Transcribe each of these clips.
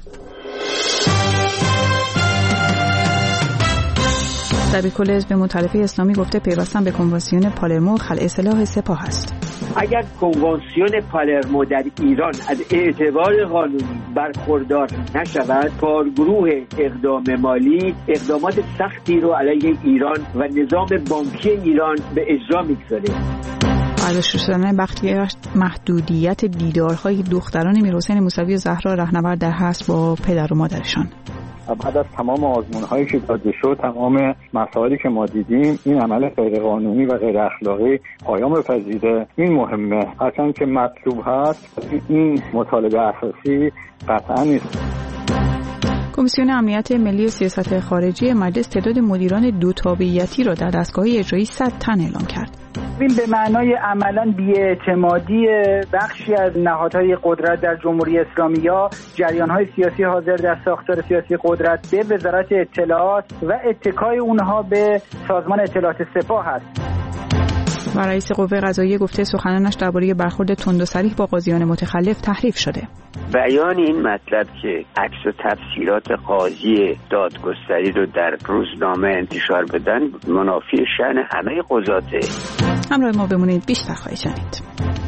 دبیر کل حزب مؤتلفه اسلامی گفته پیوستن به کنوانسیون پالرمو خلع سلاح سپاه است. اگر کنوانسیون پالرمو در ایران از اعتبار قانونی برخوردار نشود، کارگروه اقدام مالی اقدامات سختی رو علیه ایران و نظام بانکی ایران به اجرا میگذاره. برداشته شدن محدودیت دیدارهای دختران میرحسین موسوی و زهرا رهنورد در حبس با پدر و مادرشان. بعد از تمام آزمون‌هایی که داده شد، تمام مسائلی که ما دیدیم، این عمل غیرقانونی و غیر اخلاقی پایان بپذیره. این مهمه. هرچند که مطلوب هست، این مطالبه اساسی قطعا نیست. کمیسیون امنیت ملی و سیاست خارجی مجلس تعداد مدیران دو تابعیتی را در دستگاه اجرایی 100 تن اعلام کرد. این به معنای عملاً بی‌اعتمادی بخشی از نهادهای قدرت در جمهوری اسلامی یا جریان‌های سیاسی حاضر در ساختار سیاسی قدرت به وزارت اطلاعات و اتکای اونها به سازمان اطلاعات سپاه است. و رئیس قوه قضاییه گفته سخنانش درباره برخورد تند و صریح با قاضیان متخلف تحریف شده. بیان این مطلب که عکس و تفسیرات قاضی دادگستری رو در روزنامه انتشار بدن منافی شأن همه قضاته. همراه ما بمونید، بیشتر خواهید شنید.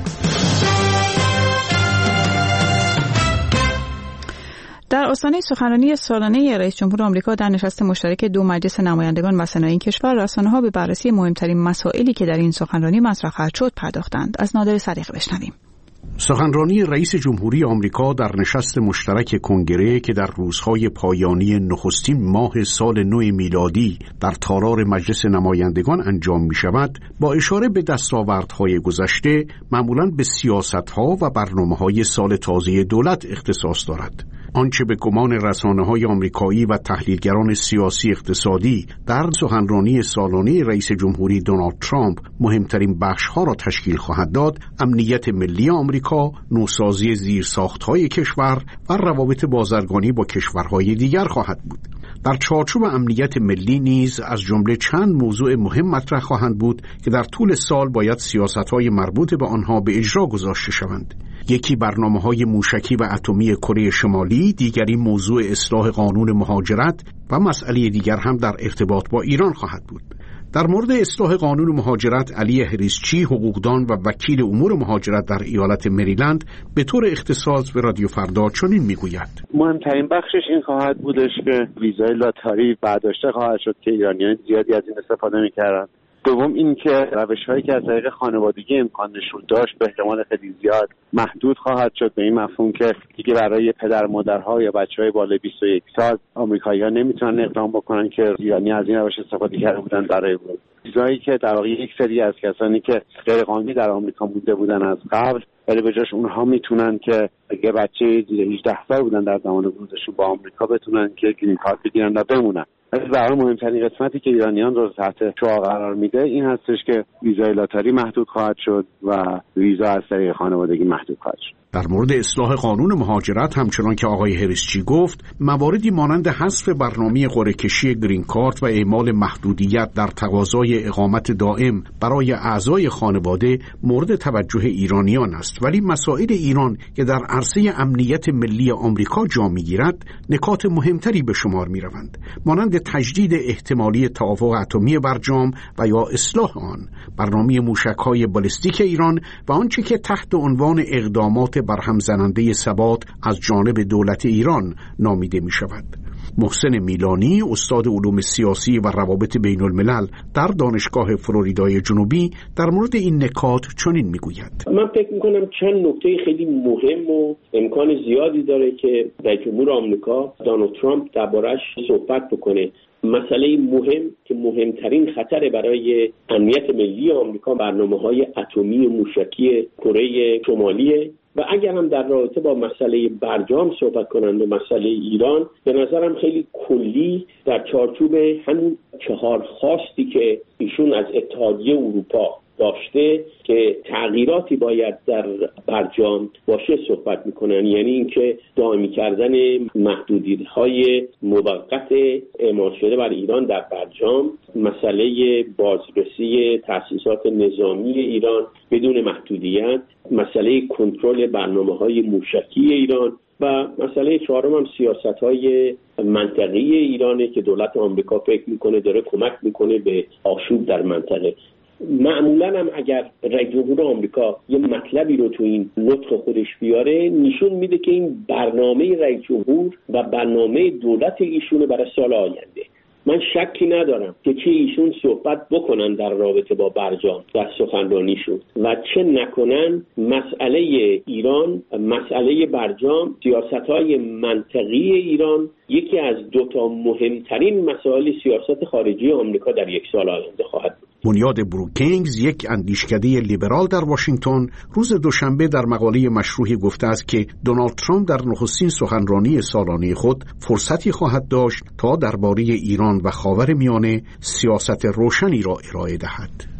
در آستانه سخنرانی سالانه رئیس جمهور آمریکا در نشست مشترک دو مجلس نمایندگان و سنای این کشور، رسانه‌ها به بررسی مهمترین مسائلی که در این سخنرانی مطرح خواهد شد پرداختند. از نادر صدیق بشنویم. سخنرانی رئیس جمهوری آمریکا در نشست مشترک کنگره که در روزهای پایانی نخستین ماه سال نو میلادی در تالار مجلس نمایندگان انجام می شود، با اشاره به دستاوردهای گذشته معمولاً به سیاست‌ها و برنامه‌های سال تازه دولت اختصاص دارد. آنچه به گمان رسانه‌های آمریکایی و تحلیلگران سیاسی اقتصادی در سخنرانی سالانه رئیس جمهوری دونالد ترامپ مهمترین بخش‌ها را تشکیل خواهد داد، امنیت ملی آمریکا، نوسازی زیرساخت‌های کشور و روابط بازرگانی با کشورهای دیگر خواهد بود. در چارچوب امنیت ملی نیز از جمله چند موضوع مهم مطرح خواهند بود که در طول سال باید سیاست‌های مربوط به آنها به اجرا گذاشته شوند. یکی برنامه‌های موشکی و اتمی کره شمالی، دیگری موضوع اصلاح قانون مهاجرت و مسئله دیگر هم در ارتباط با ایران خواهد بود. در مورد اصلاح قانون مهاجرت، علی هریسچی، حقوقدان و وکیل امور مهاجرت در ایالت مریلند، به طور اختصاص به رادیو فردا چنین میگوید: مهمترین بخشش این خواهد بودش که ویزای لاتاری برداشته خواهد شد که ایرانیان زیادی از این استفاده می‌کردند. دوم این که روش‌هایی که از طریق خانوادگی امکان نشون داشت به احتمال خیلی زیاد محدود خواهد شد، به این مفهوم که دیگه برای پدر مادرها یا بچه‌های بالای 21 سال آمریکایی‌ها نمیتونن اقدام بکنن که ایرانی از این روش استفاده کرده بودن برای ورود. ویزایی که در واقع یک سری از کسانی که غیرقانونی در آمریکا مونده بودن از قبل، ولی به جاش اونها میتونن که اگه بچه 18 سال بودن در زمان ورودشون با آمریکا بتونن که گرین کارت بگیرن و بمونن. برای مهمترین قسمتی که ایرانیان رو تحت شعاع قرار میده این هستش که ویزای لاتاری محدود خواهد شد و ویزا از طریق خانوادگی محدود خواهد شد. در مورد اصلاح قانون مهاجرت، همچنان که آقای هریسچی گفت، مواردی مانند حذف برنامه قرعه‌کشی گرین کارت و اعمال محدودیت در تقاضای اقامت دائم برای اعضای خانواده مورد توجه ایرانیان است، ولی مسائل ایران که در عرصه امنیت ملی آمریکا جا می‌گیرد نکات مهمتری به شمار می‌روند، مانند تجدید احتمالی توافق اتمی برجام و یا اصلاح آن، برنامه موشک‌های بالستیک ایران و آنچه که تحت عنوان اقدامات برهم زننده ثبات از جانب دولت ایران نامیده می شود. محسن میلانی، استاد علوم سیاسی و روابط بین الملل در دانشگاه فلوریدای جنوبی، در مورد این نکات چنین می گوید: من فکر می کنم چند نکته خیلی مهم و امکان زیادی داره که رئیس جمهور آمریکا دونالد ترامپ درباره‌اش صحبت بکنه. مسئله مهم که مهمترین خطر برای امنیت ملی آمریکا برنامه‌های اتمی موشکی کره شمالیه و اگر هم در رابطه با مسئله برجام صحبت کنند و مسئله ایران، به نظرم خیلی کلی در چارچوب همون 4 خواستی که ایشون از اتحادیه اروپا داشته که تغییراتی باید در برجام باشه صحبت میکنن، یعنی اینکه دائمی کردن محدودیت‌های موقت اعمال شده بر ایران در برجام، مسئله بازرسی تأسیسات نظامی ایران بدون محدودیت، مسئله کنترل برنامه‌های موشکی ایران و مسئله چهارم هم سیاست‌های منطقی ایرانه که دولت آمریکا فکر میکنه داره کمک میکنه به آشوب در منطقه. معمولا هم اگر رئیس جمهور آمریکا یه مطلبی رو تو این نطق خودش بیاره نشون میده که این برنامه رئیس جمهور و برنامه دولت ایشونه برای سال آینده. من شکی ندارم که چه ایشون صحبت بکنن در رابطه با برجام در سخنرانیشون و چه نکنن مسئله ایران، مسئله برجام، سیاست‌های منطقی ایران یکی از دو تا مهمترین مسائل سیاست خارجی آمریکا در یک سال آینده خواهد بود. بنیاد بروکینگز، یک اندیشکده لیبرال در واشنگتن، روز دوشنبه در مقاله مشروحی گفته است که دونالد ترامپ در نخستین سخنرانی سالانه خود فرصتی خواهد داشت تا درباره ایران و خاورمیانه سیاست روشنی را ارائه دهد.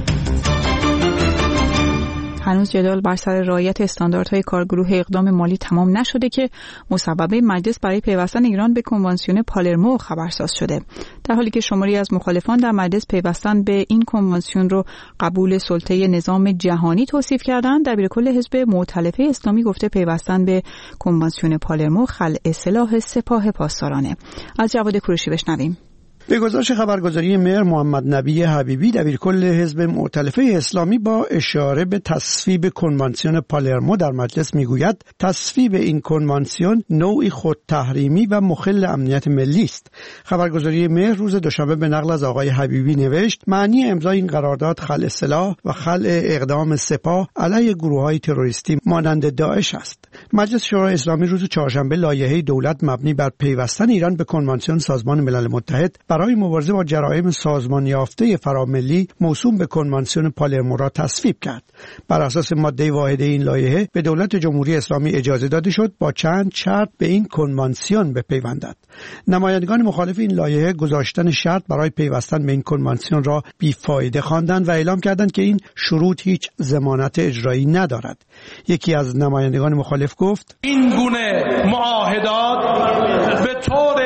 هنوز جدال بر سر رعایت استانداردهای کارگروه اقدام مالی تمام نشده که مصوبه مجلس برای پیوستن ایران به کنوانسیون پالرمو خبرساز شده، در حالی که شماری از مخالفان در مجلس پیوستن به این کنوانسیون رو قبول سلطه نظام جهانی توصیف کردند. دبیرکل حزب مؤتلفه اسلامی گفته پیوستن به کنوانسیون پالرمو خلع سلاح سپاه پاسدارانه. از جواد کوروشی بشنویم. به گزارش خبرگزاری مهر، محمد نبی حبیبی دبیرکل حزب مؤتلفه اسلامی با اشاره به تصویب کنوانسیون پالرمو در مجلس میگوید تصویب این کنوانسیون نوعی خودتحریمی و مخل امنیت ملی است. خبرگزاری مهر روز دوشنبه به نقل از آقای حبیبی نوشت معنی امضای این قرارداد خلع سلاح و خلع اقدام سپاه علیه گروه‌های تروریستی مانند داعش است. مجلس شورای اسلامی روز چهارشنبه لایحه دولت مبنی بر پیوستن ایران به کنوانسیون سازمان ملل متحد برای مبارزه با جرایم سازمان یافته فراملی موسوم به کنوانسیون پالرمو را تصویب کرد. بر اساس ماده واحده این لایحه به دولت جمهوری اسلامی اجازه داده شد با چند شرط به این کنوانسیون بپیوندد. نمایندگان مخالف این لایحه گذاشتن شرط برای پیوستن به این کنوانسیون را بیفایده خواندند و اعلام کردند که این شروط هیچ ضمانت اجرایی ندارد. یکی از نمایندگان مخالف گفت این گونه معاهدات به طور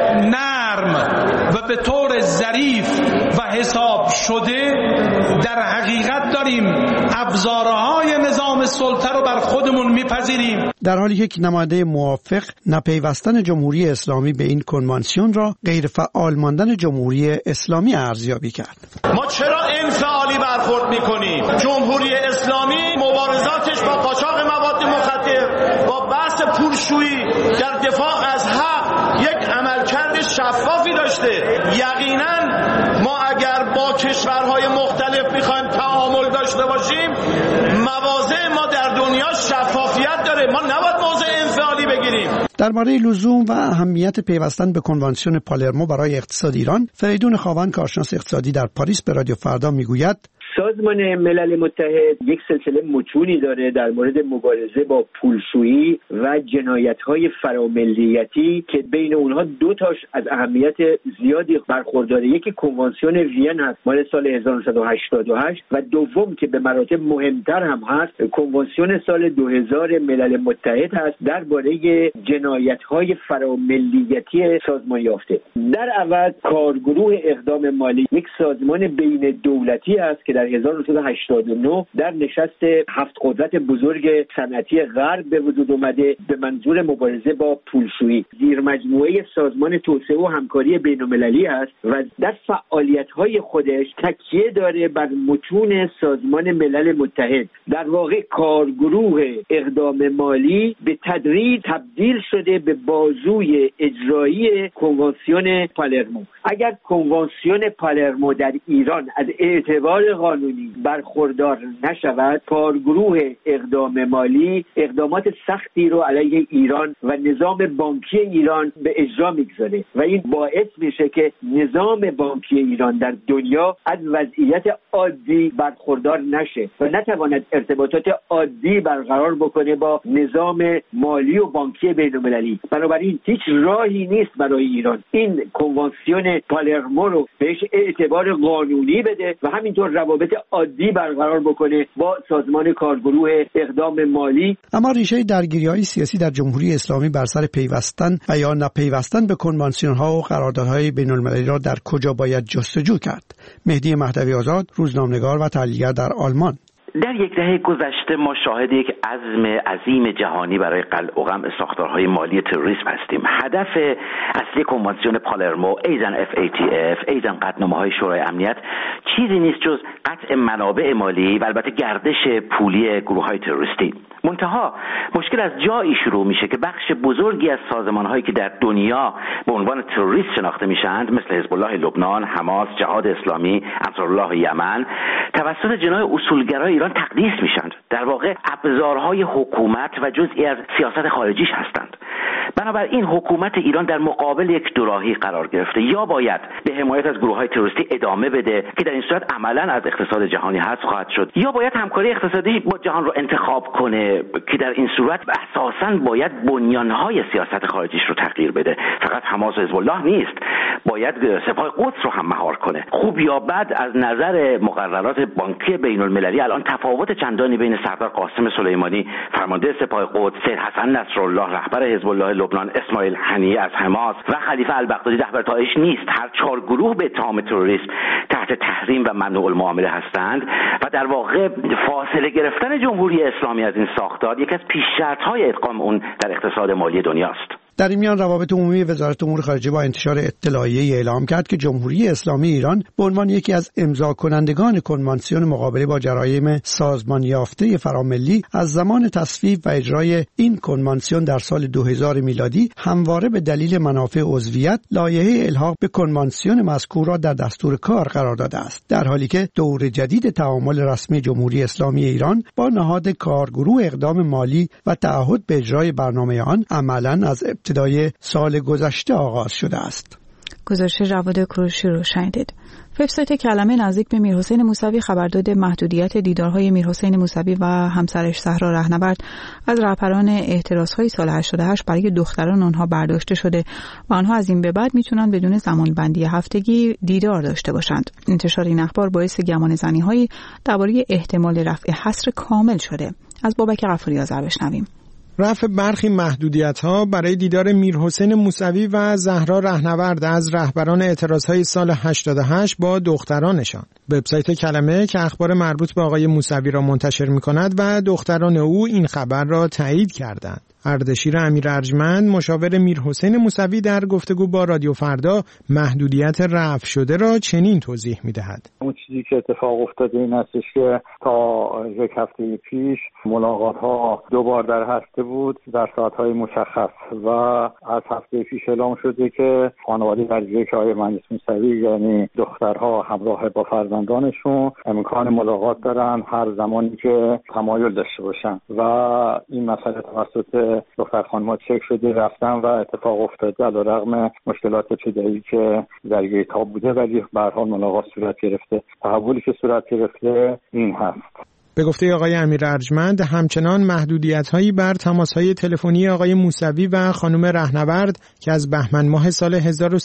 نرم و به طور ظریف و حساب شده در حقیقت داریم ابزارهای نظام سلطه رو بر خودمون میپذیریم، در حالی که یک نماینده موافق نپیوستن جمهوری اسلامی به این کنوانسیون را غیر فعال ماندن جمهوری اسلامی ارزیابی کرد. ما چرا انفعالی برخورد میکنیم؟ جمهوری اسلامی مبارزاتش با قاچاق مواد مخدر، با بحث پولشویی در دفاع از حق یک عملکرد شفافی داشته. یقینا ما اگر با کشورهای مختلف میخوایم تعامل داشته باشیم مواضع ما در دنیا شفافیت داره، ما نباید موضع انفعالی بگیریم. درباره لزوم و اهمیت پیوستن به کنوانسیون پالرمو برای اقتصاد ایران، فریدون خاون کارشناس اقتصادی در پاریس به رادیو فردا میگوید سازمان ملل متحد یک سلسله متونی داره در مورد مبارزه با پولشویی و جنایت‌های فراملیتی که بین اونها دو تاش از اهمیت زیادی برخورداره. یکی کنوانسیون وین هست مال سال 1988 و دوم که به مراتب مهمتر هم هست کنوانسیون سال 2000 ملل متحد هست درباره جنایت‌های فراملیتی سازمان یافته. در عوض کارگروه اقدام مالی یک سازمان بین دولتی است که در 1989 در نشست 7 قدرت بزرگ صنعتی غرب به وجود اومده به منظور مبارزه با پولشویی. زیر مجموعه سازمان توسعه و همکاری بین‌المللی است و در فعالیت‌های خودش تکیه داره بر متون سازمان ملل متحد. در واقع کارگروه اقدام مالی به تدریج تبدیل شده به بازوی اجرایی کنوانسیون پالرمو. اگر کنوانسیون پالرمو در ایران از اعتبار قانونی برخوردار نشود، کارگروه اقدام مالی اقدامات سختی رو علیه ایران و نظام بانکی ایران به اجرا میگذاره و این باعث میشه که نظام بانکی ایران در دنیا از وضعیت عادی برخوردار نشه و نتواند ارتباطات عادی برقرار بکنه با نظام مالی و بانکی بین‌المللی. بنابراین هیچ راهی نیست برای ایران این کنوانسیون پالرمو رو بهش اعتبار قانونی بده و همینطور روابط عادی برقرار بکنه با سازمان کارگروه اقدام مالی. اما ریشه درگیری‌های سیاسی در جمهوری اسلامی بر سر پیوستن و یا نپیوستن به کنوانسیون‌ها و قراردادهای بین‌المللی را در کجا باید جستجو کرد؟ مهدی مهدوی آزاد، روزنامه‌نگار و تحلیلگر در آلمان. در یک دهه گذشته ما شاهد یک عزم عظیم جهانی برای قلع و قمع ساختارهای مالی تروریسم هستیم. هدف اصلی کنوانسیون پالرمو، ایزن FATF، ایزن قطعنامه‌های شورای امنیت چیزی نیست جز قطع منابع مالی و البته گردش پولی گروه‌های تروریستی. منتها مشکل از جایی شروع میشه که بخش بزرگی از سازمان‌هایی که در دنیا به عنوان تروریست شناخته میشند، مثل حزب الله لبنان، حماس، جهاد اسلامی، انصارالله یمن، توسط جناح اصولگرای ایران تقدیس میشند. در واقع ابزارهای حکومت و جزئی از سیاست خارجیش هستند. بنابراین حکومت ایران در مقابل یک دوراهی قرار گرفته، یا باید به حمایت از گروه‌های تروریستی ادامه بده که در این صورت عملاً از اقتصاد جهانی حذف خواهد شد، یا باید همکاری اقتصادی با جهان رو انتخاب کنه که در این صورت اساساً باید بنیانهای سیاست خارجیش رو تغییر بده. فقط حماس و حزب الله نیست، باید سپاه قدس رو هم مهار کنه. خوب یا بد از نظر مقررات بانکی بین‌المللی الان تفاوت چندانی بین سردار قاسم سلیمانی فرمانده سپاه قدس، سید حسن نصرالله رهبر حزب الله لبنان، اسماعیل هنیه از حماس و خلیفه البغدادی رهبر داعش نیست. هر چهار گروه به اتهام تروریسم تحت تحریم و ممنوع المعامله هستند و در واقع فاصله گرفتن جمهوری اسلامی از این ساختار یکی از پیش‌شرط‌های ادغام اون در اقتصاد مالی دنیاست. در این میان روابط عمومی وزارت امور خارجه با انتشار اطلاعیه‌ای اعلام کرد که جمهوری اسلامی ایران به عنوان یکی از امضا کنندگان کنوانسیون مقابله با جرایم سازمان یافته فراملی از زمان تصویب و اجرای این کنوانسیون در سال 2000 میلادی همواره به دلیل منافع عضویت لایحه الحاق به کنوانسیون مذکور را در دستور کار قرار داده است، در حالی که دور جدید تعامل رسمی جمهوری اسلامی ایران با نهاد کارگروه اقدام مالی و تعهد به اجرای برنامه آن عملاً از ابتدای سال گذشته آغاز شده است. گزارش جواد کروشی رو شنیدید. وبسایت کلمه نزدیک به میرحسین موسوی خبر داده محدودیت دیدارهای میرحسین موسوی و همسرش زهرا رهنورد از رهبران اعتراضهای سال 88 برای دختران آنها برداشته شده و آنها از این به بعد میتونن بدون زمانبندی هفتگی دیدار داشته باشند. انتشار این اخبار باعث گمانه‌زنی‌هایی درباره احتمال رفع حصر کامل شده. از بابک غفوری آذر بشنویم. رفع برخی محدودیت‌ها برای دیدار میرحسین موسوی و زهرا رهنورد از رهبران اعتراضهای سال 88 با دخترانشان. وبسایت کلمه که اخبار مربوط به آقای موسوی را منتشر می‌کند و دختران او این خبر را تایید کردند. اردشیر امیر ارجمند مشاور میرحسین موسوی در گفتگو با رادیو فردا محدودیت رفع شده را چنین توضیح می‌دهد. اون چیزی که اتفاق افتاده این استش که تا یک هفته پیش ملاقات‌ها 2 بار در هفته بود در ساعت‌های مشخص و از هفته پیش اعلام شده که خانواده درجه که آقای مهندس موسوی یعنی دخترها همراه با فرزندانشون امکان ملاقات دارن هر زمانی که تمایل داشته باشن و این مسئله توسط دختر خانم‌ها چک شده رفتن و اتفاق افتاده علیرغم مشکلات ابتدایی که درگیر تاب بوده ولی به هر حال ملاقات صورت گرفته. تحولی که صورت گرفته این هست. به گفته آقای امیر ارجمند همچنان محدودیت‌هایی بر تماس‌های تلفنی آقای موسوی و خانم رهنورد که از بهمن ماه سال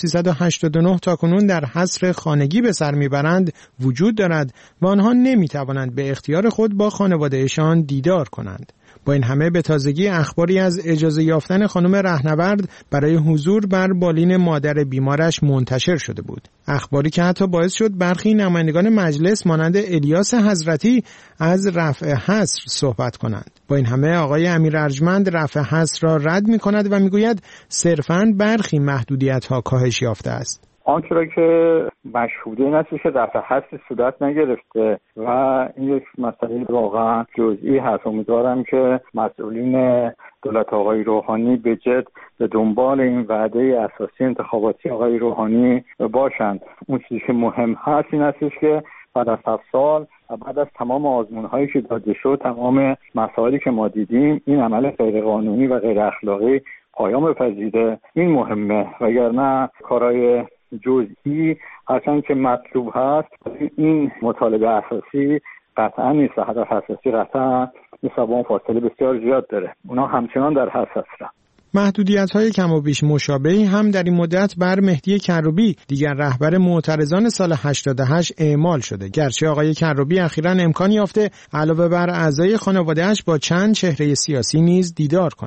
1389 تاکنون در حصر خانگی به سر میبرند وجود دارد و آنها نمی‌توانند به اختیار خود با خانواده‌شان دیدار کنند. با این همه به تازگی اخباری از اجازه یافتن خانم رهنورد برای حضور بر بالین مادر بیمارش منتشر شده بود. اخباری که حتی باعث شد برخی نمایندگان مجلس مانند الیاس حضرتی از رفع حصر صحبت کنند. با این همه آقای امیر ارجمند رفع حصر را رد می‌کند و می‌گوید صرفاً برخی محدودیت‌ها کاهش یافته است. آنچه را که مشهوده این است که رفع حصر صورت نگرفته و این یک مسئله واقعا جزئی هست. امیدوارم که مسئولین دولت آقای روحانی به جد به دنبال این وعده اساسی انتخاباتی آقای روحانی باشند. اون چیزی که مهم هست این است که بعد از 7 سال و بعد از تمام آزمون‌هایی که داده شد، تمام مسائلی که ما دیدیم، این عمل غیرقانونی و غیر اخلاقی پایان بپذیره. این مهمه، وگرنه کارهای جزئی هرچند که مطلوب هست این مطالبه اساسی قطعا نیست. هدف اساسی قطعا نیست و با اون فاصله بسیار زیاد داره. اونا همچنان در حس هستن. محدودیت‌های کم و بیش مشابهی هم در این مدت بر مهدی کروبی دیگر رهبر معترضان سال 88 اعمال شده، گرچه آقای کروبی اخیراً امکان یافته علاوه بر اعضای خانواده‌اش با چند چهره سیاسی نیز دیدار کند.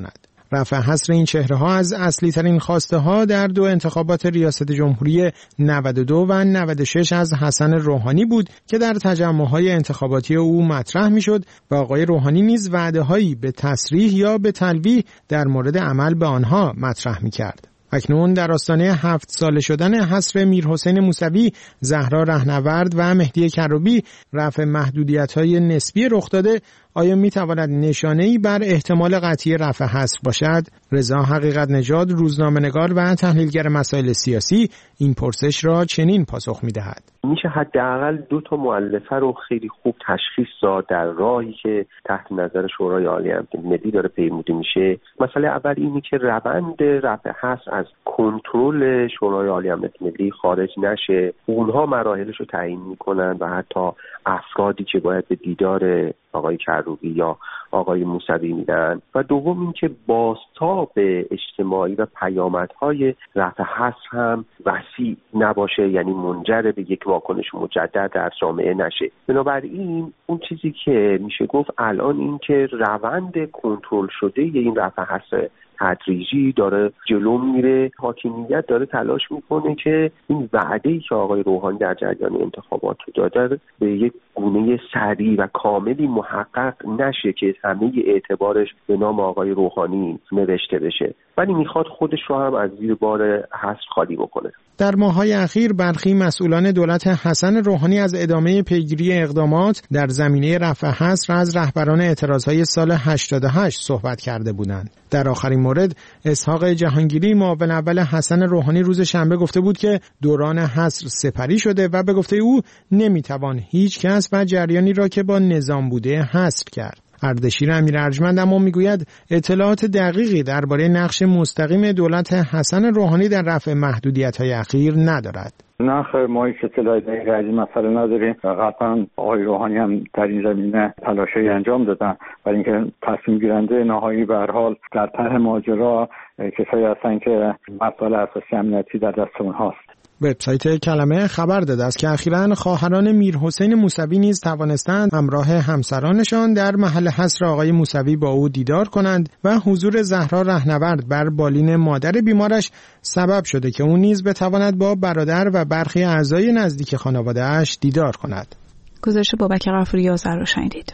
رفع حصر این چهره‌ها از اصلی ترین خواسته ها در دو انتخابات ریاست جمهوری 92 و 96 از حسن روحانی بود که در تجمع‌های انتخاباتی او مطرح می‌شد و آقای روحانی نیز وعده‌هایی به تصریح یا به تلویح در مورد عمل به آنها مطرح می‌کرد. اکنون در آستانه 7 ساله شدن حصر میرحسین موسوی، زهرا رهنورد و مهدی کروبی رفع محدودیت‌های نسبی رخ داده، آیا می‌تواند نشانه‌ای بر احتمال قطعی رفع حصر باشد؟ رضا حقیقت نژاد، روزنامه‌نگار و تحلیلگر مسائل سیاسی، این پرسش را چنین پاسخ می‌دهد: میشه حداقل 2 مؤلفه رو خیلی خوب تشخیص داد در راهی که تحت نظر شورای عالی امنیت ملی داره پیموده میشه. مسئله اول اینه که روند رفع حصر از کنترل شورای عالی امنیت ملی خارج نشه. اونها مراحلش رو تعیین میکنن و حتی افرادی که باید به دیدار آقای کروبی یا آقای موسوی میدن. و دوم اینکه بازتاب اجتماعی و پیامدهای رفع حصر هم وسیع نباشه، یعنی منجر به یک واکنش مجدد در جامعه نشه. بنابراین اون چیزی که میشه گفت الان این که روند کنترل شده این رفع حصر تدریجی داره جلو میره. حاکمیت داره تلاش میکنه که این وعده‌ای که آقای روحانی در جریان انتخابات داده به یک گونه سریع و کاملی محقق نشه که همه اعتبارش به نام آقای روحانی نوشته بشه، ولی میخواد خودش رو هم از زیر بار حصر خالی بکنه. در ماه‌های اخیر برخی مسئولان دولت حسن روحانی از ادامه پیگیری اقدامات در زمینه رفع حصر از رهبران اعتراضهای سال 88 صحبت کرده بودند. در آخرین مورد اسحاق جهانگیری، معاون اول حسن روحانی، روز شنبه گفته بود که دوران حصر سپری شده و به گفته او نمیتوان هیچ کس و جریانی را که با نظام بوده حذف کرد. اردشیر امیر ارجمند اما میگوید اطلاعات دقیقی درباره نقش مستقیم دولت حسن روحانی در رفع محدودیت‌های اخیر ندارد. نه خیر، ما هیچ اطلاعی در این مسئله نداریم. قطعا آقای روحانی هم در این زمینه تلاشی انجام دادن، ولی اینکه تصمیم گیرنده نهایی به هر حال در ته ماجرا کسایی هستن که مسائل اساسی امنیتی در دست اونهاست. وبسایت کلمه خبر داده است که اخیراً خواهران میرحسین موسوی نیز توانستند همراه همسرانشان در محل حصر آقای موسوی با او دیدار کنند و حضور زهرا رهنورد بر بالین مادر بیمارش سبب شده که او نیز بتواند با برادر و برخی اعضای نزدیک خانواده‌اش دیدار کند. گزارش بابک غفوری را شنیدید.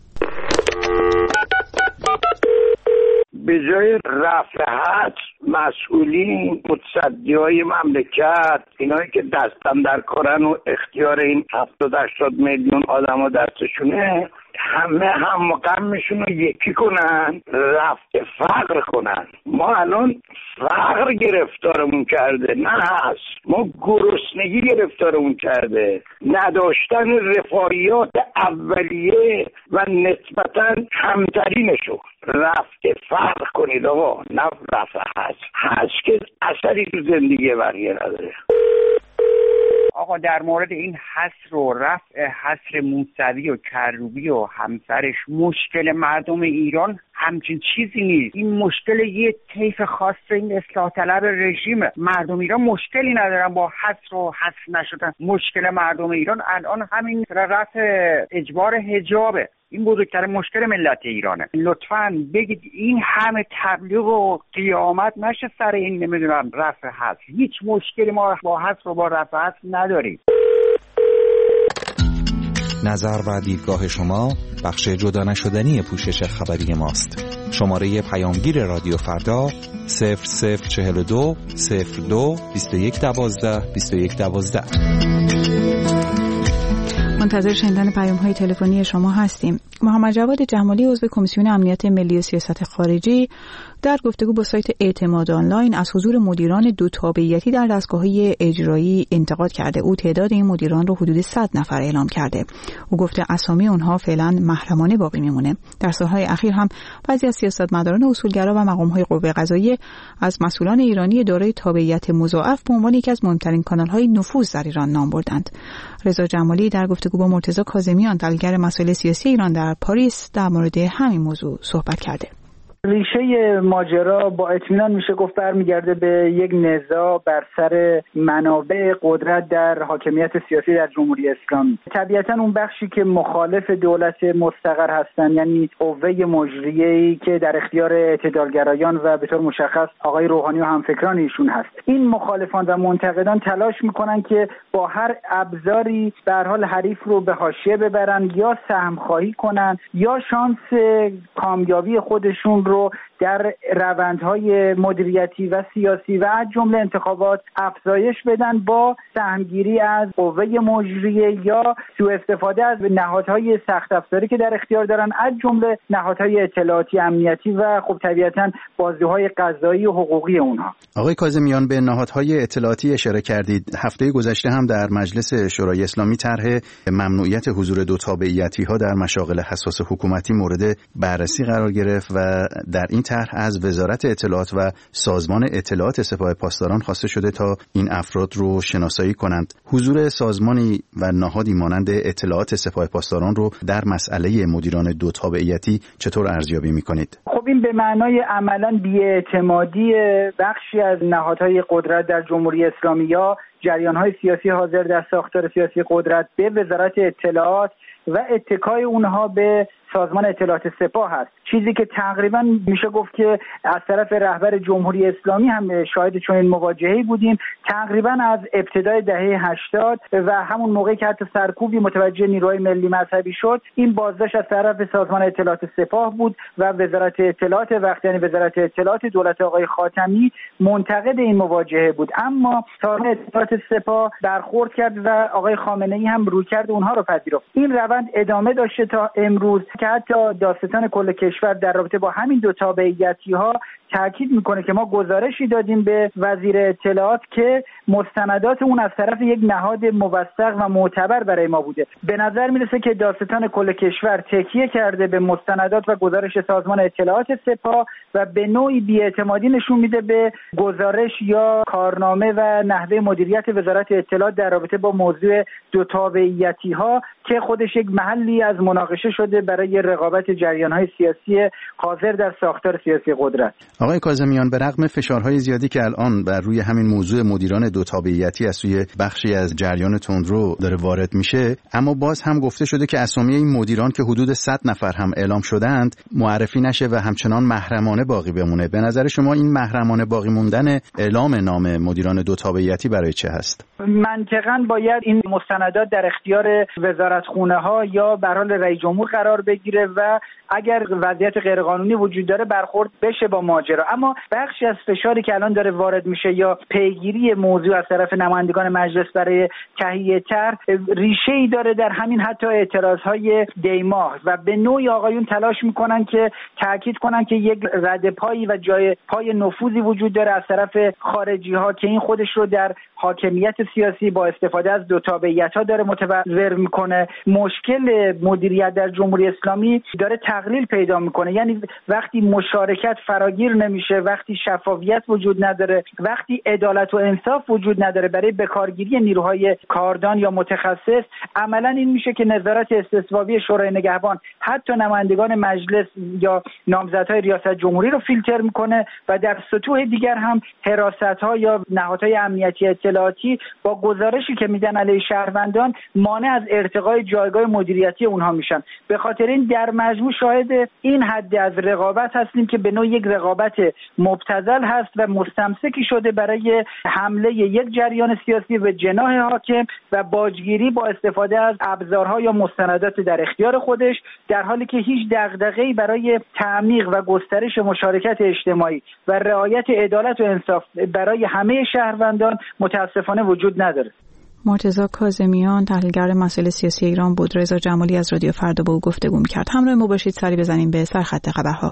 به جای رفع حصر مسئولین، متصدیای مملکت، اینایی که دستن در کارن و اختیار این 70-80 میلیون آدم ها دستشونه، همه هم غمشون رو یکی کنن، رفع فقر کنن. ما الان فقر گرفتارمون کرده، نه هست، ما گرسنگی گرفتارمون کرده، نداشتن رفاهیات اولیه و نسبتا کمترینشو. رفع فقر کنید آقا، نه رفع هست که اثری تو زندگی بقیه نداره. آقا در مورد این حصر و رفع حصر موسوی و کروبی و همسرش، مشکل مردم ایران همچین چیزی نیست. این مشکل یه طیف خاص این اصلاح طلب رژیمه. مردم ایران مشکلی ندارن با حصر و حذف نشدن. مشکل مردم ایران الان همین رفع اجبار حجابه. این بزرگترین مشکل ملت ایرانه. لطفاً بگید این همه تبلیغ و قیامت نشه سر این نمیدونم رفع حصر. هیچ مشکلی ما با حصر و با رفع حصر نداریم. نظر و دیدگاه شما بخش جدا نشدنی پوشش خبری ماست. شماره پیامگیر رادیو فردا 0042 02 2112 2112. منتظر شنیدن پیام‌های تلفنی شما هستیم. محمد جواد جمالی، عضو کمیسیون امنیت ملی و سیاست خارجی، در گفتگو با سایت اعتماد آنلاین از حضور مدیران دو تابعیتی در دستگاه‌های اجرایی انتقاد کرده. او تعداد این مدیران رو حدود 100 نفر اعلام کرده. او گفته اسامی اونها فعلا محرمانه باقی میمونه. در سال‌های اخیر هم بعضی از سیاستمداران اصولگرا و مقام‌های قوه قضاییه از مسئولان ایرانی دارای تابعیت مضاعف به عنوان یکی از مهمترین کانال‌های نفوذ در ایران نام بردند. رضا جمالی در گفتگو با مرتضی کاظمیان، تحلیلگر مسائل سیاسی ایران در پاریس، در مورد همین موضوع صحبت کرده. ریشه ماجرا با اطمینان میشه گفت برمیگرده به یک نزاع بر سر منابع قدرت در حاکمیت سیاسی در جمهوری اسلامی. طبیعتا اون بخشی که مخالف دولت مستقر هستن، یعنی قوه مجریه‌ای که در اختیار اعتدالگرایان و به طور مشخص آقای روحانی و همفکران ایشون هست، این مخالفان و منتقدان تلاش میکنن که با هر ابزاری به هر حال حریف رو به حاشیه ببرن، یا سهم خواهی کنن یا شانس کامیابی خودشون رو در روندهای مدیریتی و سیاسی و از جمله انتخابات افزایش بدن با سهمگیری از قوه مجریه یا سوء استفاده از نهادهای سخت افزاری که در اختیار دارن، از جمله نهادهای اطلاعاتی امنیتی و خب طبیعتاً بازی‌های قضایی و حقوقی اونها. آقای کاظمیان، به نهادهای اطلاعاتی اشاره کردید. هفته گذشته هم در مجلس شورای اسلامی طرح ممنوعیت حضور دو تابعیتی‌ها در مشاغل حساس حکومتی مورد بررسی قرار گرفت و در این طرح از وزارت اطلاعات و سازمان اطلاعات سپاه پاسداران خواسته شده تا این افراد رو شناسایی کنند. حضور سازمانی و نهادی مانند اطلاعات سپاه پاسداران رو در مسئله مدیران دو تابعیتی چطور ارزیابی می‌کنید؟ خب این به معنای عملاً بی‌اعتمادی بخشی از نهادهای قدرت در جمهوری اسلامی یا جریان‌های سیاسی حاضر در ساختار سیاسی قدرت به وزارت اطلاعات و اتکای اونها به سازمان اطلاعات سپاه هست. چیزی که تقریبا میشه گفت که از طرف رهبر جمهوری اسلامی هم شاهد چنین مواجهه‌ای بودیم، تقریبا از ابتدای دهه 80 و همون موقعی که حتی سرکوبی متوجه نیروهای ملی مذهبی شد، این بازداشت از طرف سازمان اطلاعات سپاه بود و وزارت اطلاعات یعنی وزارت اطلاعات دولت آقای خاتمی منتقد این مواجهه بود. اما سازمان اطلاعات سپاه برخورد کرد و آقای خامنه‌ای هم رویکرد اونها رو پذیرفت. این روند ادامه داشته تا امروز که حتی دادستان کل کشور در رابطه با همین دو تابعیتی‌ها تاکید میکنه که ما گزارشی دادیم به وزیر اطلاعات که مستندات اون از طرف یک نهاد موثق و معتبر برای ما بوده. به نظر میرسه که دادستان کل کشور تکیه کرده به مستندات و گزارش سازمان اطلاعات سپاه و به نوعی بی‌اعتمادی نشون میده به گزارش یا کارنامه و نحوه مدیریت وزارت اطلاعات در رابطه با موضوع دو تابعیتی‌ها که خودش یک محلی از مناقشه شده برای رقابت جریان‌های سیاسی حاضر در ساختار سیاسی قدرت. آقای کاظمیان، به رغم فشارهای زیادی که الان بر روی همین موضوع مدیران دو تابعیتی از سوی بخشی از جریان تندرو داره وارد میشه، اما باز هم گفته شده که اسامی این مدیران که حدود 100 نفر هم اعلام شدند معرفی نشه و همچنان محرمانه باقی بمونه. به نظر شما این محرمانه باقی موندن اعلام نام مدیران دو تابعیتی برای چه هست؟ منطقاً باید این مستندات در اختیار وزارتخونه‌ها یا به حال رئیس جمهور قرار بگیره و اگر وضعیت غیرقانونی وجود داره برخورد بشه با ماجرا. اما بخشی از فشاری که الان داره وارد میشه یا پیگیری موضوع از طرف نمایندگان مجلس برای تهیه طرح ریشه‌ای داره در همین حتی اعتراضهای دیماه و به نوعی آقایون تلاش میکنن که تاکید کنن که یک ردپایی و جای پای نفوذی وجود داره از طرف خارجی‌ها که این خودش رو در حاکمیت سیاسی با استفاده از دو تابعیت‌ها داره متبرر میکنه. مشکل مدیریت در جمهوری اسلامی داره تقلیل پیدا میکنه، یعنی وقتی مشارکت فراگیر نمیشه، وقتی شفافیت وجود نداره، وقتی عدالت و انصاف وجود نداره برای بکارگیری نیروهای کاردان یا متخصص، عملا این میشه که نظارت استثبابی شورای نگهبان حتی نمایندگان مجلس یا نامزدهای ریاست جمهوری رو فیلتر میکنه و در سطوح دیگر هم حراست‌ها یا نهادهای امنیتی اطلاعاتی با گزارشی که میدن علیه شهروندان مانع از ارتقای جایگاه مدیریتی اونها میشن. به خاطر این در مجموع شاهد این حد از رقابت هستیم که به نوع یک رقابت مبتذل هست و مستمسکی شده برای حمله یک جریان سیاسی به جناح حاکم و باجگیری با استفاده از ابزارها یا مستندات در اختیار خودش، در حالی که هیچ دغدغه‌ای برای تعمیق و گسترش مشارکت اجتماعی و رعایت عدالت و انصاف برای همه شهروندان متاسفانه وجود نداره. مرتضی کاظمیان، تحلیلگر مسائل سیاسی ایران بود. رضا جمالی از رادیو فردا با او گفتگو می‌کرد. همراه ما باشید، سری بزنیم به سرخط خبرها.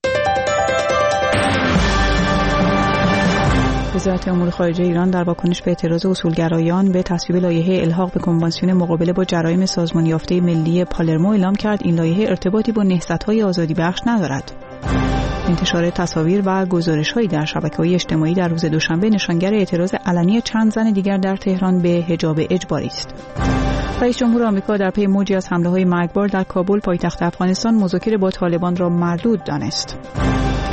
وزارت امور خارجه ایران در واکنش به اعتراض اصولگرایان به تصویب لایحه الحاق به کنوانسیون مقابله با جرایم سازمان یافته ملی پالرمو اعلام کرد این لایحه ارتباطی با نهضت‌های آزادی بخش ندارد. انتشار تصاویر و گزارش‌هایی در شبکه‌های اجتماعی در روز دوشنبه نشانگر اعتراض علنی چند زن دیگر در تهران به حجاب اجباری است. رئیس جمهور آمریکا در پی موجی از حمله‌های مرگبار در کابل پایتخت افغانستان مذاکره با طالبان را مردود دانست.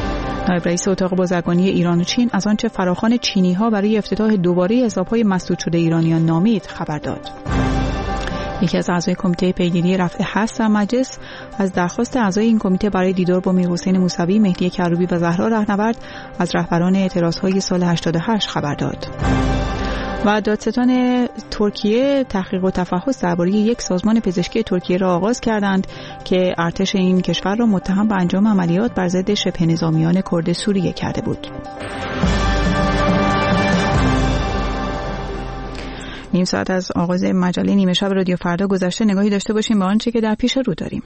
نایب رئیس اتاق بازرگانی ایران و چین از آنچه فراخوان چینی‌ها برای افتتاح دوباره حساب‌های مسدود شده ایرانیان نامید خبر داد. یکی از اعضای کمیته پیگیری رفع حظ در مجلس از درخواست اعضای این کمیته برای دیدار با میرحسین موسوی، مهدی کروبی و زهرا رهنورد از رهبران اعتراض‌های سال 88 خبر داد. و دادستان ترکیه تحقیق و تفحص درباره یک سازمان پزشکی ترکیه را آغاز کردند که ارتش این کشور را متهم به انجام عملیات بر ضد شبه نظامیان کرد سوریه کرده بود. نیم ساعت از آغاز مجله نیمه شب رادیو فردا گذشته. نگاهی داشته باشیم به آنچه که در پیش رو داریم.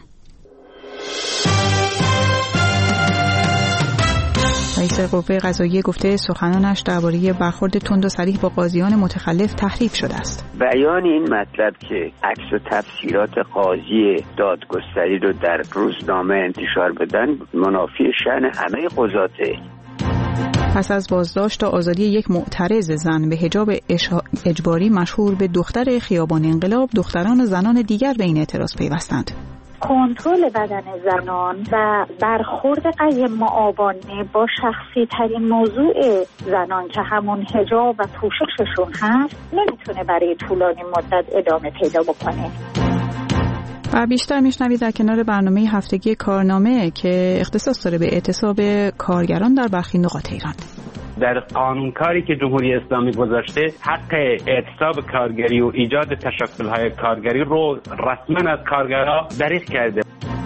رئیس قوه قضاییه گفته سخنانش درباره برخورد تند و صریح با قاضیان متخلف تحریف شده است. بیان این مطلب که عکس و تفسیرات قاضی دادگستری رو در روزنامه انتشار بدن منافی شأن همه قضاته. پس از بازداشت تا آزادی یک معترض زن به حجاب اجباری مشهور به دختر خیابان انقلاب، دختران و زنان دیگر به این اعتراض پیوستند. کنترل بدن زنان و برخورد قیم معاونی با شخصی ترین موضوع زنان که همون حجاب و پوشششون هست نمیتونه برای طولانی مدت ادامه پیدا بکنه. و بیشتر میشنوید در کنار برنامه هفتگی کارنامه که اختصاص داره به اعتصاب کارگران در برخی نقاط ایران. در قانونکاری که جمهوری اسلامی گذاشته حق اعتصاب کارگری و ایجاد تشکل‌های کارگری رو رسما از کارگرها دریغ کرده.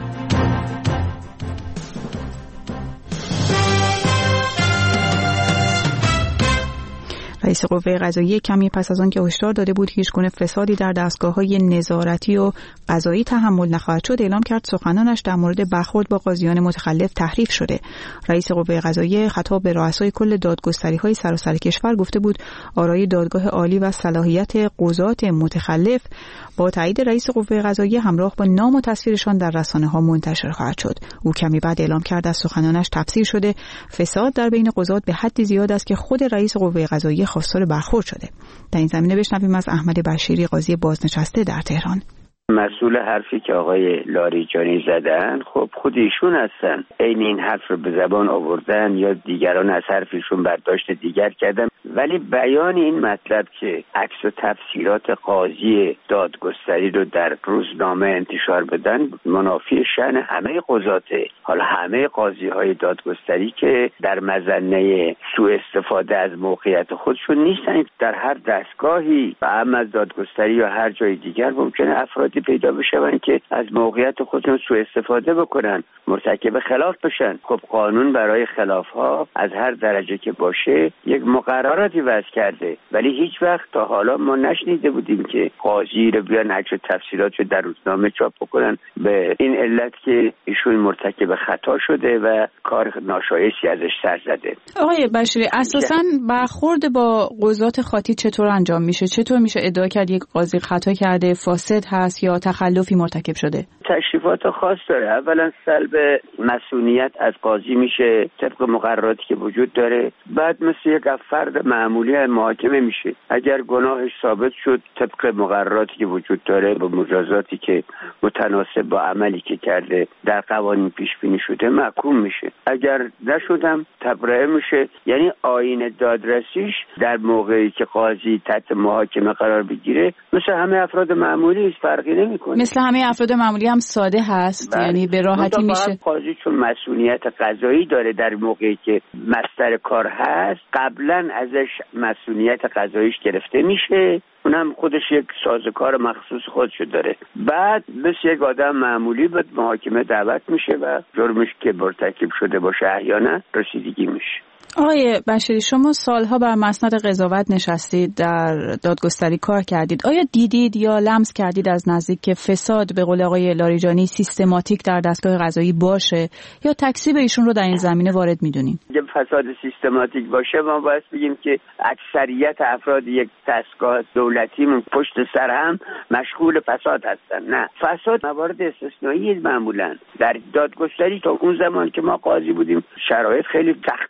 رئیس قوه قضاییه کمی پس از آن که هشدار داده بود هیچگونه فسادی در دستگاه‌های نظارتی و قضایی تحمل نخواهد شد، اعلام کرد سخنانش در مورد برخورد با قاضیان متخلف تحریف شده. رئیس قوه قضاییه خطاب به رؤسای کل دادگستری‌های سراسر کشور گفته بود آرای دادگاه عالی و صلاحیت قضات متخلف با تایید رئیس قوه قضاییه همراه با نام و تصویرشان در رسانه‌ها منتشر خواهد شد. او کمی بعد اعلام کرد از سخنانش تفسیر شده فساد در بین قضات به حدی زیاد است که خود رئیس قوه قضاییه خواستار برخورد شده. در این زمینه بشنویم از احمد بشیری، قاضی بازنشسته در تهران. مسئول حرفی که آقای لاریجانی زدن خب خود ایشون هستن، عین این حرف رو به زبان آوردن یا دیگران از حرفشون برداشت دیگر کردن، ولی بیان این مطلب که عکس و تفسیرات قاضی دادگستری رو در روزنامه انتشار بدن منافی شأن همه قضاته. حالا همه قاضی های دادگستری که در مظنه سوء استفاده از موقعیت خودشون نیستن. در هر دستگاهی و هم از دادگستری یا هر جای دیگر ممکنه افرادی پیدا بشن که از موقعیت خودشون سوء استفاده بکنن، مرتکب خلاف بشن. خب قانون برای خلاف ها از هر درجه که باشه یک مقرراتی وضع کرده، ولی هیچ وقت تا حالا ما نشنیده بودیم که قاضی رو بیان عکس و تفسیراتشو در روزنامه چاپ بکنن به این علت که ایشون مرتکب خطا شده و کار ناشایستی ازش سر زده. آقای بشیری، اساساً برخورد با قضات خاطی چطور انجام میشه؟ چطور میشه ادعا کرد یک قاضی خطا کرده، فاسد هست یا تخلفی مرتکب شده؟ تشریفات خاص داره. اولا سلب مسئولیت از قاضی میشه طبق مقرراتی که وجود داره، بعد مثل یک فرد معمولی محاکمه میشه. اگر گناهش ثابت شد طبق مقرراتی که وجود داره با مجازاتی که متناسب با عملی که کرده در قوانین پیش بینی شده محکوم میشه. اگر نشدم تبرئه میشه. یعنی آیین دادرسیش در موقعی که قاضی تحت محاکمه قرار بگیره مثل همه افراد معمولی است، فرقی نمیکنه. مثل همه افراد معمولی هم ساده هست. یعنی به راحتی میشه. قاضی چون مسئولیت قضایی داره در موقعی که مصدر کار هست قبلا ازش مسئولیت قضاییش گرفته میشه، اونم خودش یک سازوکار مخصوص خودشو داره. بعد مثل یک آدم معمولی به محاکمه دعوت میشه و جرمش که مرتکب شده باشه احیانا رسیدگی میشه. آقای بشیری، شما سالها بر مسند قضاوت نشستید، در دادگستری کار کردید. آیا دیدید یا لمس کردید از نزدیک که فساد به قول آقای لاریجانی سیستماتیک در دستگاه قضایی باشه یا تکذیب ایشون رو در این زمینه وارد میدونیم؟ اگه فساد سیستماتیک باشه ما باید بگیم که اکثریت افراد یک دستگاه دولتیمون پشت سر هم مشغول فساد هستن. نه، فساد موارد استثنایی معمولا در دادگستری تا اون زمان که ما قاضی بودیم شرایط خیلی سخت‌تر از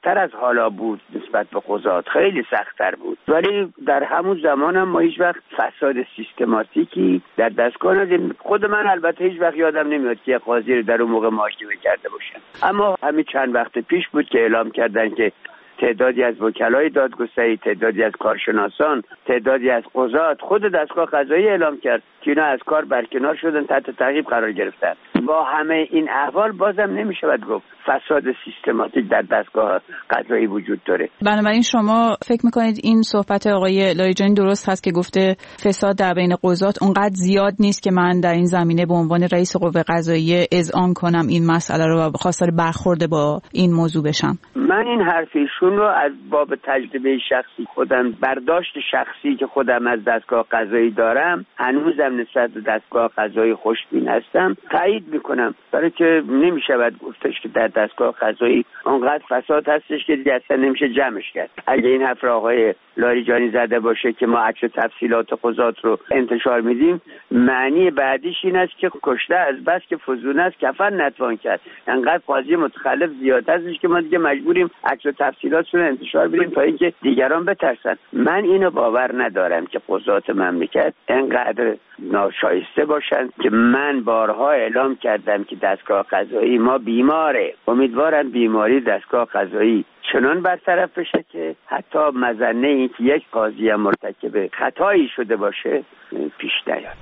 حالا بود نسبت به قضات، خیلی سخت‌تر بود. ولی در همون زمان هم ما هیچ وقت فساد سیستماتیکی در دستگاه ندیدیم. خود من البته هیچ وقت یادم نمیاد که قاضی رو در اون موقع محاکمه کرده باشم. اما همین چند وقت پیش بود که اعلام کردن که تعدادی از وکلای دادگستری، تعدادی از کارشناسان، تعدادی از قضات، خود دستگاه قضایی اعلام کرد که اینا از کار برکنار شدن، تحت تعقیب قرار گرفتن. با همه این احوال بازم نمیشود گفت فساد سیستماتیک در دستگاه قضایی وجود داره. بنابراین شما فکر میکنید این صحبت آقای لاریجانی درست هست که گفته فساد در بین قضات اونقدر زیاد نیست که من در این زمینه به عنوان رئیس قوه قضاییه اذعان کنم این مسئله رو و خواستار برخورد با این موضوع بشم؟ من این حرف ایشون رو از باب تجربه شخصی خودم، برداشت شخصی که خودم از دستگاه قضایی دارم، هنوزم نسبت به دستگاه قضایی خوشبین هستم، تایید میکنم. برای که نمیشود گفتش که در دستگاه قضایی اونقدر فساد هستش که دیگه اصلا نمیشه جمعش کرد. اگه این حرف آقای لاریجانی زده باشه که ما عکس تفصیلات قضات رو انتشار میدیم، معنی بعدیش این است که کشته از بس که فزون است کفن نتوان کرد. انقدر قاضی متخلف زیاد هستش که ما دیگه مجبوریم عکس تفصیلاتشون رو انتشار بدیم تا اینکه دیگران بترسن. من اینو باور ندارم که قضات مملکت انقدر ناشایسته باشند که من بارها اعلام کردم که دستگاه قضایی ما بیماره. امیدوارم بیماری دستگاه قضایی چنان برطرف بشه که حتی مظنه این که یک قاضی مرتکب خطایی شده باشه پیش نیاد.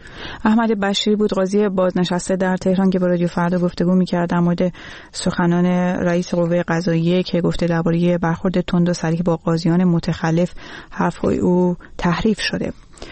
احمد بشیری بود، قاضی بازنشسته در تهران که با رادیو فردا گفتگو می‌کرد در مورد سخنان رئیس قوه قضاییه که گفته درباره برخورد تند و صریح با قاضیان متخلف حرف‌های او تحریف شده.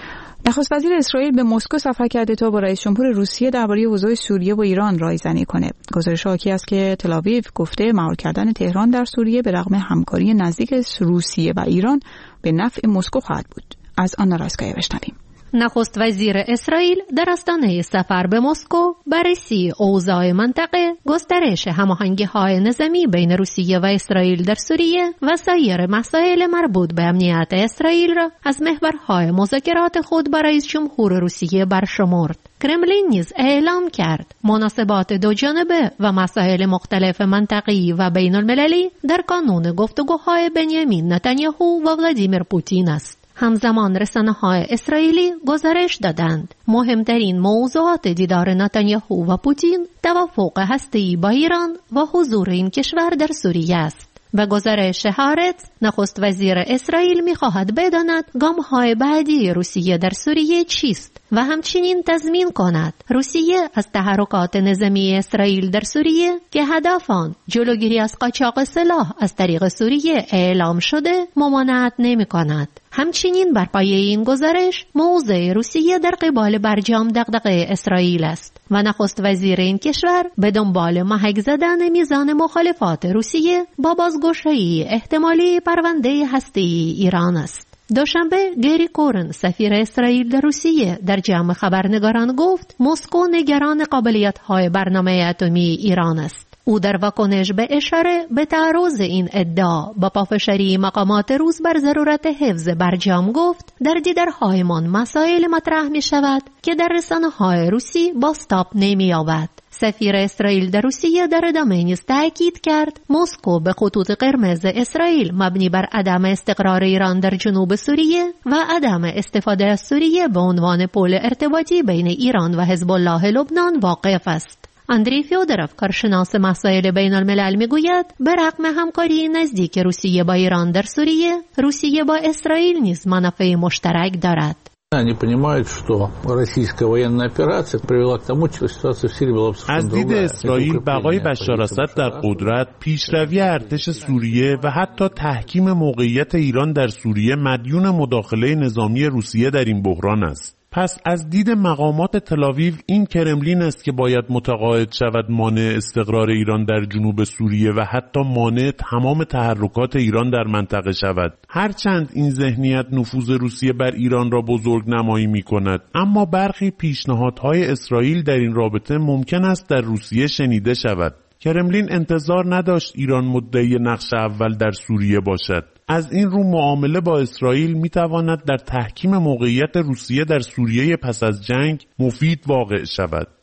نخست وزیر اسرائیل به مسکو سفر کرده تا با رئیس جمهور روسیه درباره اوضاع سوریه و ایران رایزنی کنه. گزارش حاکی است که تل‌آویو گفته مهار کردن تهران در سوریه به رغم همکاری نزدیک روسیه و ایران به نفع مسکو خواهد بود. از آن رایسکایا بشنویم. نخست وزیر اسرائیل در آستانه سفر به مسکو بررسی اوضاع منطقه، گسترش هماهنگی‌های نظامی بین روسیه و اسرائیل در سوریه و سایر مسائل مربوط به امنیت اسرائیل را از محورهای مذاکرات خود با رئیس جمهور روسیه برشمرد. کرملین نیز اعلام کرد مناسبات دو جانبه و مسائل مختلف منطقی و بین المللی در کانون گفتگوهای بنیامین نتانیاهو و ولادیمیر پوتین است. همزمان رسانه‌های اسرائیلی گزارش دادند مهمترین موضوعات دیدار نتانیاهو و پوتین توافق هسته‌ای با ایران و حضور این کشور در سوریه است. به گزارش هارتز، نخست وزیر اسرائیل می‌خواهد بداند گام‌های بعدی روسیه در سوریه چیست و همچنین تضمین کند روسیه از تحرکات نظامی اسرائیل در سوریه که هدف آن جلوگیری از قاچاق سلاح از طریق سوریه اعلام شده ممانعت نمی‌کند. همچنین بر پایه این گزارش موضع روسیه در قبال برجام دغدغه اسرائیل است و نخست وزیر این کشور به دنبال محک زدن میزان مخالفات روسیه با بازگشایی احتمالی پرونده هسته‌ای ایران است. دوشنبه گری کورن سفیر اسرائیل در روسیه در جمع خبرنگاران گفت مسکو نگران قابلیت‌های برنامه اتمی ایران است. او در واکنش به اشاره به تعرض این ادعا با پافشاری مقامات روس بر ضرورت حفظ برجام گفت در دیدارهایمان مسائل مطرح می شود که در رسانه‌های روسی بازتاب نمی یابد. سفیر اسرائیل در روسیه در ادامه نیز تاکید کرد مسکو به خطوط قرمز اسرائیل مبنی بر عدم استقرار ایران در جنوب سوریه و عدم استفاده از سوریه به عنوان پل ارتباطی بین ایران و حزب الله لبنان واقف است. اندری فیودروف کارشناس مسائل بین الملل میگوید به رغم همکاری نزدیک روسیه با ایران در سوریه، روسیه با اسرائیل نیز منافع مشترک دارد. Они понимают, что российская военная операция привела к тому, что ситуация в Сирии была абсолютно другая. از دید اسرائیل بقای بشار اسد در قدرت، پیشروی ارتش سوریه و حتی تحکیم موقعیت ایران در سوریه مدیون مداخله نظامی روسیه در این بحران است. پس از دید مقامات تل‌آویو این کرملین است که باید متقاعد شود مانع استقرار ایران در جنوب سوریه و حتی مانع تمام تحرکات ایران در منطقه شود. هرچند این ذهنیت نفوذ روسیه بر ایران را بزرگ نمایی می کند، اما برخی پیشنهادهای اسرائیل در این رابطه ممکن است در روسیه شنیده شود. کرملین انتظار نداشت ایران مدعی نقش اول در سوریه باشد. از این رو معامله با اسرائیل می تواند در تحکیم موقعیت روسیه در سوریه پس از جنگ مفید واقع شود.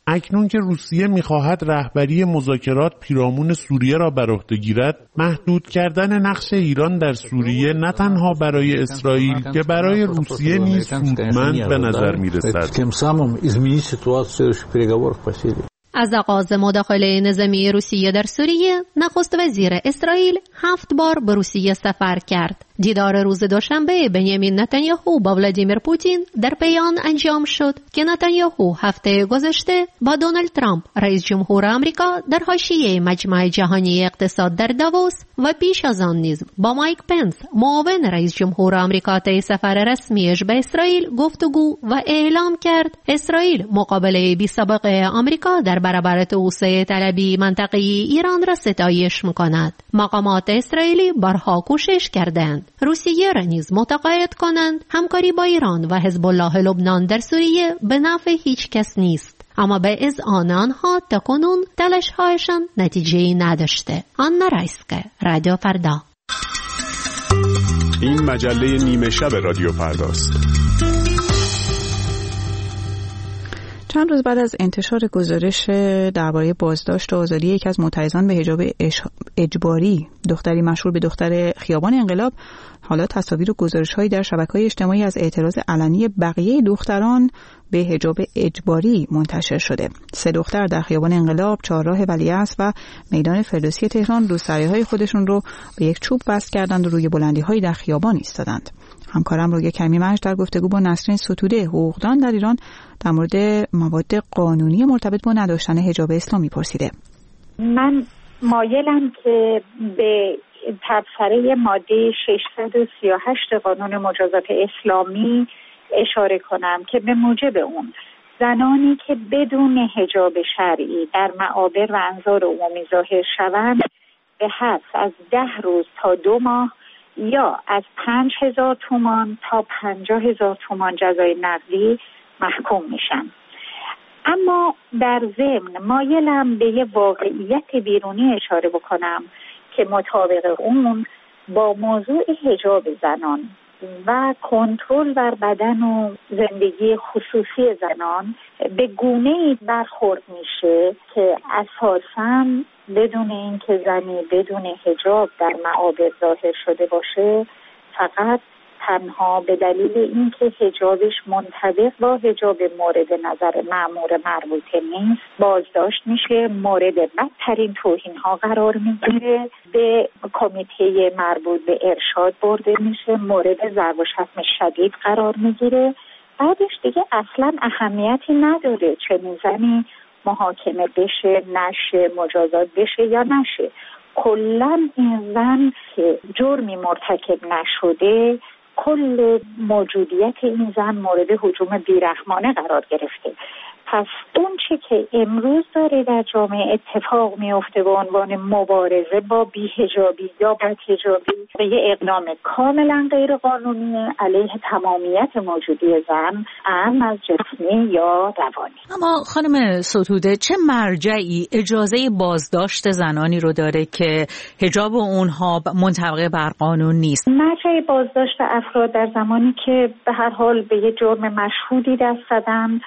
اکنون که روسیه می‌خواهد رهبری مذاکرات پیرامون سوریه را بر عهده گیرد، محدود کردن نقش ایران در سوریه نه تنها برای اسرائیل که برای روسیه نیز سودمند به نظر می‌رسد. از آغاز مداخله نظامی روسیه در سوریه، نخست وزیر اسرائیل 7 بار به روسیه سفر کرد. دیدار روز دوشنبه بنیامین نتانیاهو با ولادیمیر پوتین در بیان انجام شد که نتانیاهو هفته گذشته با دونالد ترامپ رئیس جمهور آمریکا در حاشیه مجمع جهانی اقتصاد در داووس و پیش از آن نیز با مایک پنس معاون رئیس جمهور آمریکا طی سفر رسمیش به اسرائیل گفتگو و اعلام کرد اسرائیل مقابله بی‌سابقه آمریکا در برابر توسعه طلبی منطقه‌ای ایران را ستایش می‌کند. مقامات اسرائیلی بارها کوشش کردند روسیه را نیز متقاعد کنند همکاری با ایران و حزب الله لبنان در سوریه به نفع هیچ کس نیست، اما به اذعان آنها تاکنون تلاش‌هایشان نتیجه‌ای نداشته. آنا رایسکه، رادیو فردا. این مجله نیمه شب رادیو فرداست. چند روز بعد از انتشار گزارش درباره بازداشت و آزاری یکی از معترضان به حجاب اجباری، دختری مشهور به دختر خیابان انقلاب، حالا تصاویر و گزارش‌هایی در شبکه‌های اجتماعی از اعتراض علنی بقیه دختران به حجاب اجباری منتشر شده. 3 دختر در خیابان انقلاب، چهارراه ولیعصر و میدان فردوسی تهران روسری‌های خودشون رو به یک چوب بست کردند و روی بلندی‌های در خیابان ایستادند. همکارم روی کمیمش در گفتگو با نسرین ستوده، حقوقدان در ایران، در مورد مواد قانونی مرتبط با نداشتن حجاب اسلامی پرسیده. من مایلم که به تبصره ماده 638 قانون مجازات اسلامی اشاره کنم که به موجب اون زنانی که بدون حجاب شرعی در معابر و انظار عمومی ظاهر شوند به حبس از 10 روز تا 2 ماه یا از 5,000 تومان تا 50,000 تومان جزای نقدی محکوم میشن. اما در ضمن مایلم به یه واقعیت بیرونی اشاره بکنم که مطابق اون با موضوع حجاب زنان و کنترل بر بدن و زندگی خصوصی زنان به گونه‌ای برخورد میشه که اساساً بدون اینکه زنی بدون حجاب در معابر ظاهر شده باشه، فقط تنها به دلیل اینکه حجابش منطبق با حجاب مورد نظر مأمور مربوطه نیست بازداشت میشه، مورد بدترین توهین‌ها قرار میگیره، به کمیته مربوط به ارشاد برده میشه، مورد ضرب و شتم شدید قرار میگیره. بعدش دیگه اصلا اهمیتی نداره چه زنی محاکمه بشه نشه، مجازات بشه یا نشه. کلاً این زن که جرمی مرتکب نشده، کل موجودیت این زن مورد هجوم بیرحمانه قرار گرفته. پس اون چی که امروز داره در جامعه اتفاق میفته به عنوان مبارزه با بی‌حجابی یا بدحجابی به یه اقدام کاملا غیر قانونی علیه تمامیت موجودی زن، ام از جسمی یا روانی. اما خانم ستوده، چه مرجعی اجازه بازداشت زنانی رو داره که حجاب اونها منطبق بر قانون نیست؟ مرجع بازداشت افراد در زمانی که به هر حال به یه جرم مشهودی دست زدن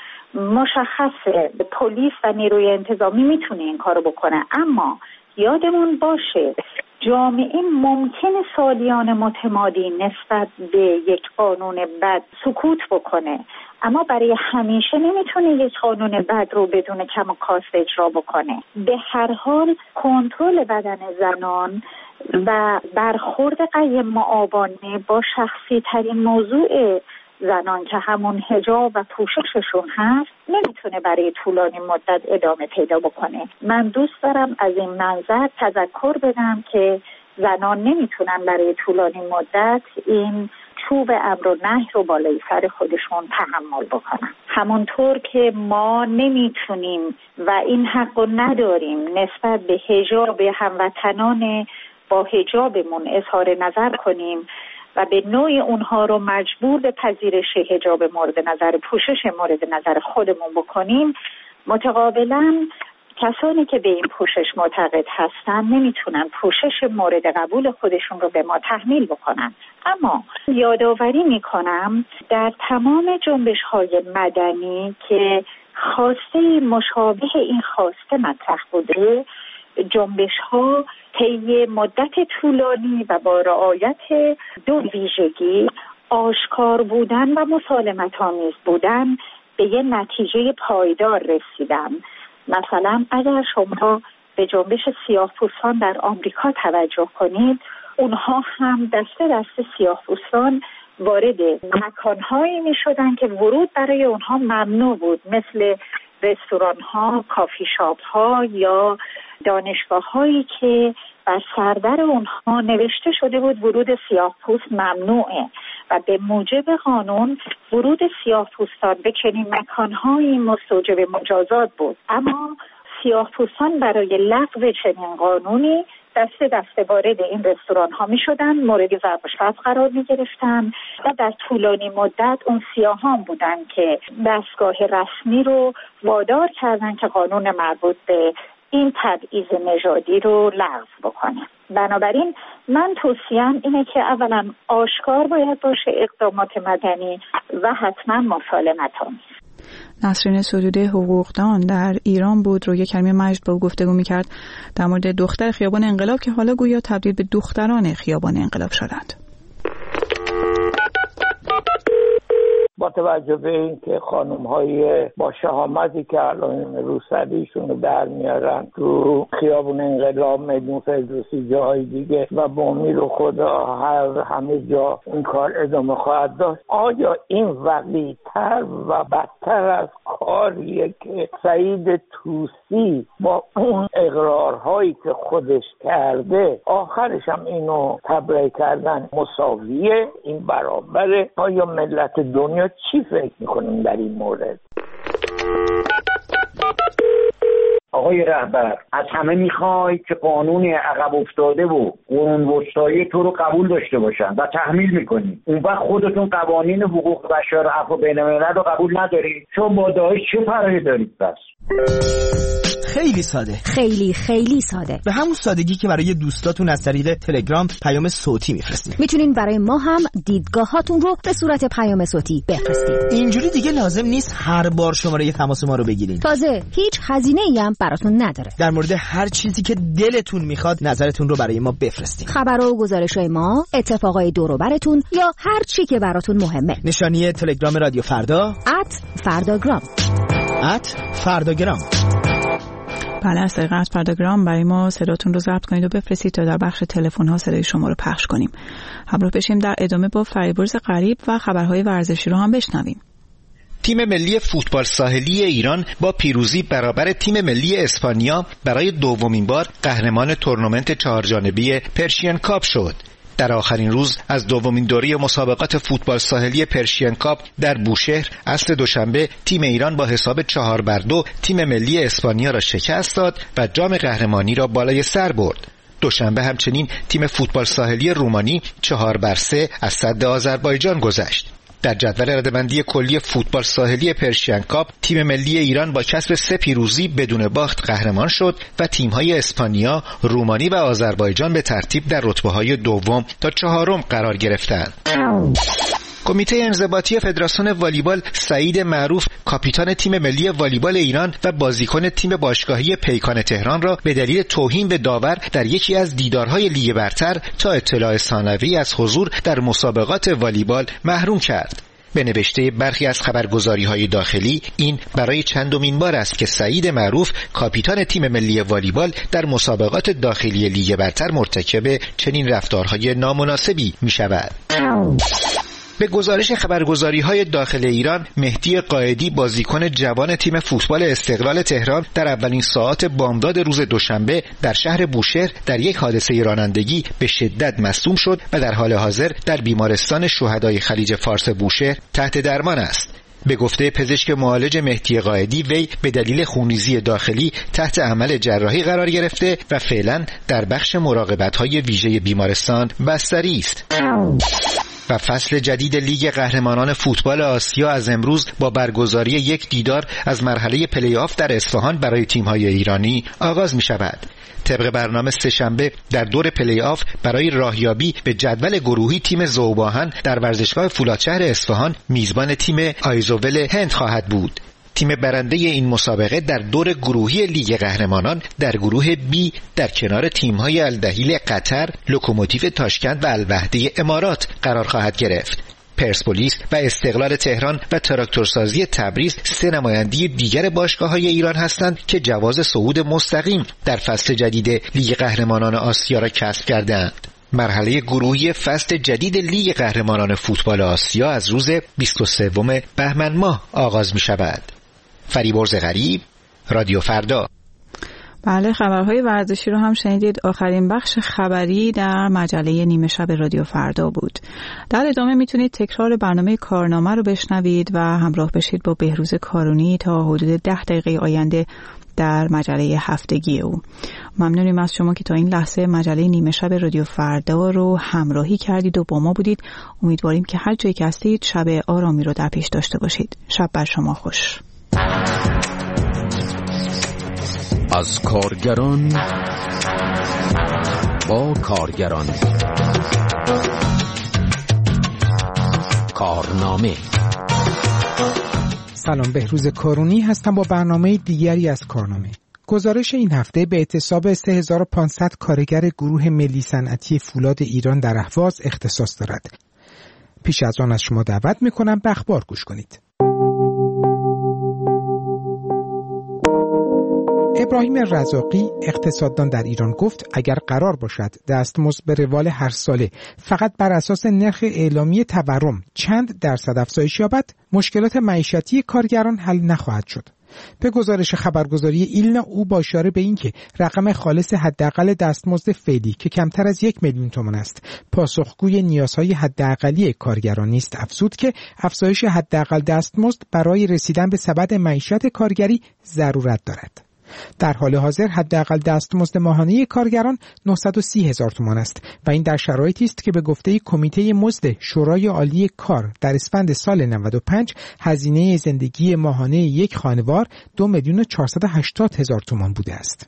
مشخصه، پلیس و نیروی انتظامی میتونه این کارو بکنه. اما یادمون باشه جامعه ممکنه سالیان متمادی نسبت به یک قانون بد سکوت بکنه، اما برای همیشه نمیتونه یک قانون بد رو بدون کم و کاست اجرا بکنه. به هر حال کنترل بدن زنان و برخورد قیم معابانه با شخصی ترین موضوع زنان که همون حجاب و پوشششون هست نمیتونه برای طولانی مدت ادامه پیدا بکنه. من دوست دارم از این منظر تذکر بدم که زنان نمیتونن برای طولانی مدت این چوب امر و نهی رو بالای سر خودشون تحمل بکنن. همونطور که ما نمیتونیم و این حق رو نداریم نسبت به حجاب هموطنان با حجابمون اظهار نظر کنیم و به نوعی اونها رو مجبور به پذیرش حجاب مورد نظر، پوشش مورد نظر خودمون بکنیم، متقابلا کسانی که به این پوشش معتقد هستن نمیتونن پوشش مورد قبول خودشون رو به ما تحمیل بکنن. اما یادآوری میکنم در تمام جنبش‌های مدنی که خواسته مشابه این خواسته مطرح بوده، جنبش‌ها طی مدت طولانی و با رعایت دو ویژگی، آشکار بودن و مسالمت‌آمیز بودن، به یه نتیجه پایدار رسیدن. مثلا اگر شما به جنبش سیاه‌پوستان در آمریکا توجه کنید، اونها هم دسته سیاه‌پوستان وارد مکان‌هایی می‌شدن که ورود برای اونها ممنوع بود، مثل رستوران‌ها، کافی شاپ‌ها یا دانشگاه‌هایی که بر سردر اونها نوشته شده بود ورود سیاه‌پوست ممنوعه و به موجب قانون ورود سیاه‌پوستان به چنین مکان‌هایی مستوجب مجازات بود. اما سیاه‌پوستان برای لغو چنین قانونی دسته وارد این رستوران ها می شدن، مورد ضرب و شتم قرار می گرفتن و در طولانی مدت اون سیاهان بودن که دستگاه رسمی رو وادار کردن که قانون مربوط به این تبعیض نژادی رو لغو بکنه. بنابراین من توصیه‌ام اینه که اولا آشکار باید باشه اقدامات مدنی و حتما مسالمت‌آمیز. نسرین سدوده حقوقدان در ایران بود. روی کلمه مجد با او گفتگو می‌کرد در مورد دختر خیابان انقلاب که حالا گویا تبدیل به دختران خیابان انقلاب شدند. با توجه به اینکه خانم‌های با شهامتی که الان روسریشون رو در میارن تو خیابون انقلاب، میدون فردوسی، جاهای دیگه و با امید خدا همه جا این کار ادامه خواهد داشت، آیا این وقیح‌تر و بدتر از کاریه که سعید طوسی با اون اقرارهایی که خودش کرده آخرش هم اینو تبرئه کردن مساویه، این برابره؟ آیا ملت دنیا چی فکر میکنیم در این مورد؟ آقای رهبر، از همه میخوای که قانون عقب افتاده و قرون وسطایی تو رو قبول داشته باشن و تحمیل میکنی. اون وقت خودتون قوانین حقوق بشر و عفو بین الملل رو قبول نداری. چون با داعش چه فرقی دارید پس؟ خیلی ساده، خیلی ساده. به همون سادگی که برای دوستاتون از طریق تلگرام پیام صوتی میفرستید. میتونین برای ما هم دیدگاهاتون رو به صورت پیام صوتی بفرستید. اینجوری دیگه لازم نیست هر بار شماره تماس ما رو بگیرین. تازه هیچ هزینه‌ای هم براتون نداره. در مورد هر چیزی که دلتون میخواد نظرتون رو برای ما بفرستید. خبرها و گزارش‌های ما، اتفاقای دور و براتون یا هر چی که براتون مهمه. نشانی تلگرام رادیو فردا @فرداگرام. @فرداگرام. بله، از طریق فرداگرام برای ما صداتون رو ضبط کنید و بفرستید تا در بخش تلفن ها صدای شما رو پخش کنیم. همراه بشیم در ادامه با فریبرز غریب و خبرهای ورزشی رو هم بشنویم. تیم ملی فوتبال ساحلی ایران با پیروزی برابر تیم ملی اسپانیا برای دومین بار قهرمان تورنمنت چهارجانبه پرشین کاپ شد. در آخرین روز از دومین دوره مسابقات فوتبال ساحلی پرشین کاپ در بوشهر عصر دوشنبه تیم ایران با حساب 4-2 تیم ملی اسپانیا را شکست داد و جام قهرمانی را بالای سر برد. دوشنبه همچنین تیم فوتبال ساحلی رومانی 4-3 از سد آذربایجان گذشت. در جدول رده‌بندی کلی فوتبال ساحلی پرشین کاپ تیم ملی ایران با کسب 3 پیروزی بدون باخت قهرمان شد و تیم‌های اسپانیا، رومانی و آذربایجان به ترتیب در رتبه‌های دوم تا چهارم قرار گرفتند. کمیته انضباطی فدراسیون والیبال سعید معروف کاپیتان تیم ملی والیبال ایران و بازیکن تیم باشگاهی پیکان تهران را به دلیل توهین به داور در یکی از دیدارهای لیگ برتر تا اطلاع ثانوی از حضور در مسابقات والیبال محروم کرد. به نوشته برخی از خبرگزاری‌های داخلی این برای چندمین بار است که سعید معروف کاپیتان تیم ملی والیبال در مسابقات داخلی لیگ برتر مرتکب چنین رفتارهای نامناسبی می‌شود. به گزارش خبرگزاری‌های داخل ایران، مهدی قائدی بازیکن جوان تیم فوتبال استقلال تهران در اولین ساعات بامداد روز دوشنبه در شهر بوشهر در یک حادثه رانندگی به شدت مصدوم شد و در حال حاضر در بیمارستان شهدای خلیج فارس بوشهر تحت درمان است. به گفته پزشک معالج مهدی قائدی، وی به دلیل خونریزی داخلی تحت عمل جراحی قرار گرفته و فعلا در بخش مراقبت‌های ویژه بیمارستان بستری است. و فصل جدید لیگ قهرمانان فوتبال آسیا از امروز با برگزاری یک دیدار از مرحله پلی آف در اصفهان برای تیم‌های ایرانی آغاز می‌شود. طبق برنامه سه‌شنبه در دور پلی آف برای راهیابی به جدول گروهی تیم ذوب‌آهن در ورزشگاه فولادشهر اصفهان میزبان تیم آیزول هند خواهد بود. تیم برنده این مسابقه در دور گروهی لیگ قهرمانان در گروه بی در کنار تیم‌های الدحیل قطر، لوکوموتیو تاشکند و الوحده امارات قرار خواهد گرفت. پرسپولیس و استقلال تهران و تراکتورسازی تبریز 3 نماینده دیگر باشگاه‌های ایران هستند که جواز صعود مستقیم در فصل جدید لیگ قهرمانان آسیا را کسب کردند. مرحله گروهی فصل جدید لیگ قهرمانان فوتبال آسیا از روز 23 بهمن ماه آغاز می شود. فریبرز غریب، رادیو فردا. بله، خبرهای ورزشی رو هم شنیدید. آخرین بخش خبری در مجله نیمه شب رادیو فردا بود. در ادامه میتونید تکرار برنامه کارنامه رو بشنوید و همراه بشید با بهروز کارونی تا حدود 10 دقیقه آینده در مجله هفتگی او. ممنونیم از شما که تا این لحظه مجله نیمه شب رادیو فردا رو همراهی کردید و با ما بودید. امیدواریم که هر جایی که هستید شب آرامی رو در پیش داشته باشید. شب بر شما خوش. از کارگران با کارگران، کارنامه. سلام، بهروز کارونی هستم با برنامه دیگری از کارنامه. گزارش این هفته به اعتصاب 3500 کارگر گروه ملی صنعتی فولاد ایران در اهواز اختصاص دارد. پیش از آن از شما دعوت میکنم به اخبار گوش کنید. ابراهیم رزاقی اقتصاددان در ایران گفت اگر قرار باشد دستمزد به روال هر ساله فقط بر اساس نرخ اعلامی تورم چند درصد افزایش یابد، مشکلات معیشتی کارگران حل نخواهد شد. به گزارش خبرگزاری ایلنا او با اشاره به اینکه رقم خالص حداقل دستمزد فعلی که کمتر از 1 میلیون تومان است پاسخگوی نیازهای حداقلی کارگران نیست، افزود که افزایش حداقل دستمزد برای رسیدن به سبد معیشت کارگری ضرورت دارد. در حال حاضر حداقل دستمزد ماهانه کارگران 930,000 تومان است و این در شرایطی است که به گفته کمیته مزد شورای عالی کار در اسفند سال 95 هزینه زندگی ماهانه یک خانوار 2,480,000 تومان بوده است.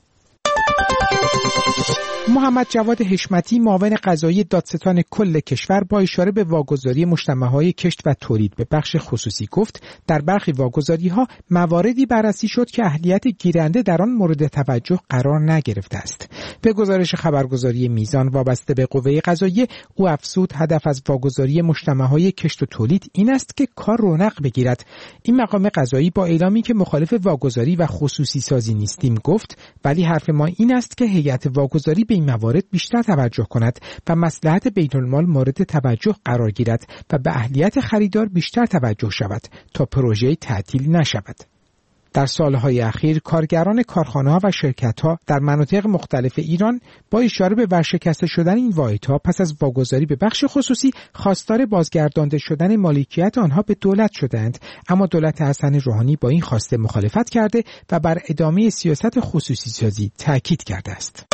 محمد جواد حشمتی معاون قضایی دادستان کل کشور با اشاره به واگذاری مجتمع‌های کشت و تولید به بخش خصوصی گفت در برخی واگذاری‌ها مواردی بررسی شد که اهلیت گیرنده در آن مورد توجه قرار نگرفته است. به گزارش خبرگزاری میزان وابسته به قوه قضاییه او افزود هدف از واگذاری مجتمع‌های کشت و تولید این است که کار رونق بگیرد. این مقام قضایی با اعلامی که مخالف واگذاری و خصوصی سازی نیستیم گفت ولی حرف ما این است که هیئت واگذاری به این موارد بیشتر توجه کند و مصلحت بیت‌المال مورد توجه قرار گیرد و به اهلیت خریدار بیشتر توجه شود تا پروژه تعطیل نشود. در سالهای اخیر کارگران کارخانه‌ها و شرکت‌ها در مناطق مختلف ایران با اشاره به ورشکسته شدن این واحدها پس از واگذاری به بخش خصوصی خواستار بازگردانده شدن مالکیت آنها به دولت شدند، اما دولت حسن روحانی با این خواسته مخالفت کرده و بر ادامه سیاست خصوصی سازی تاکید کرده است.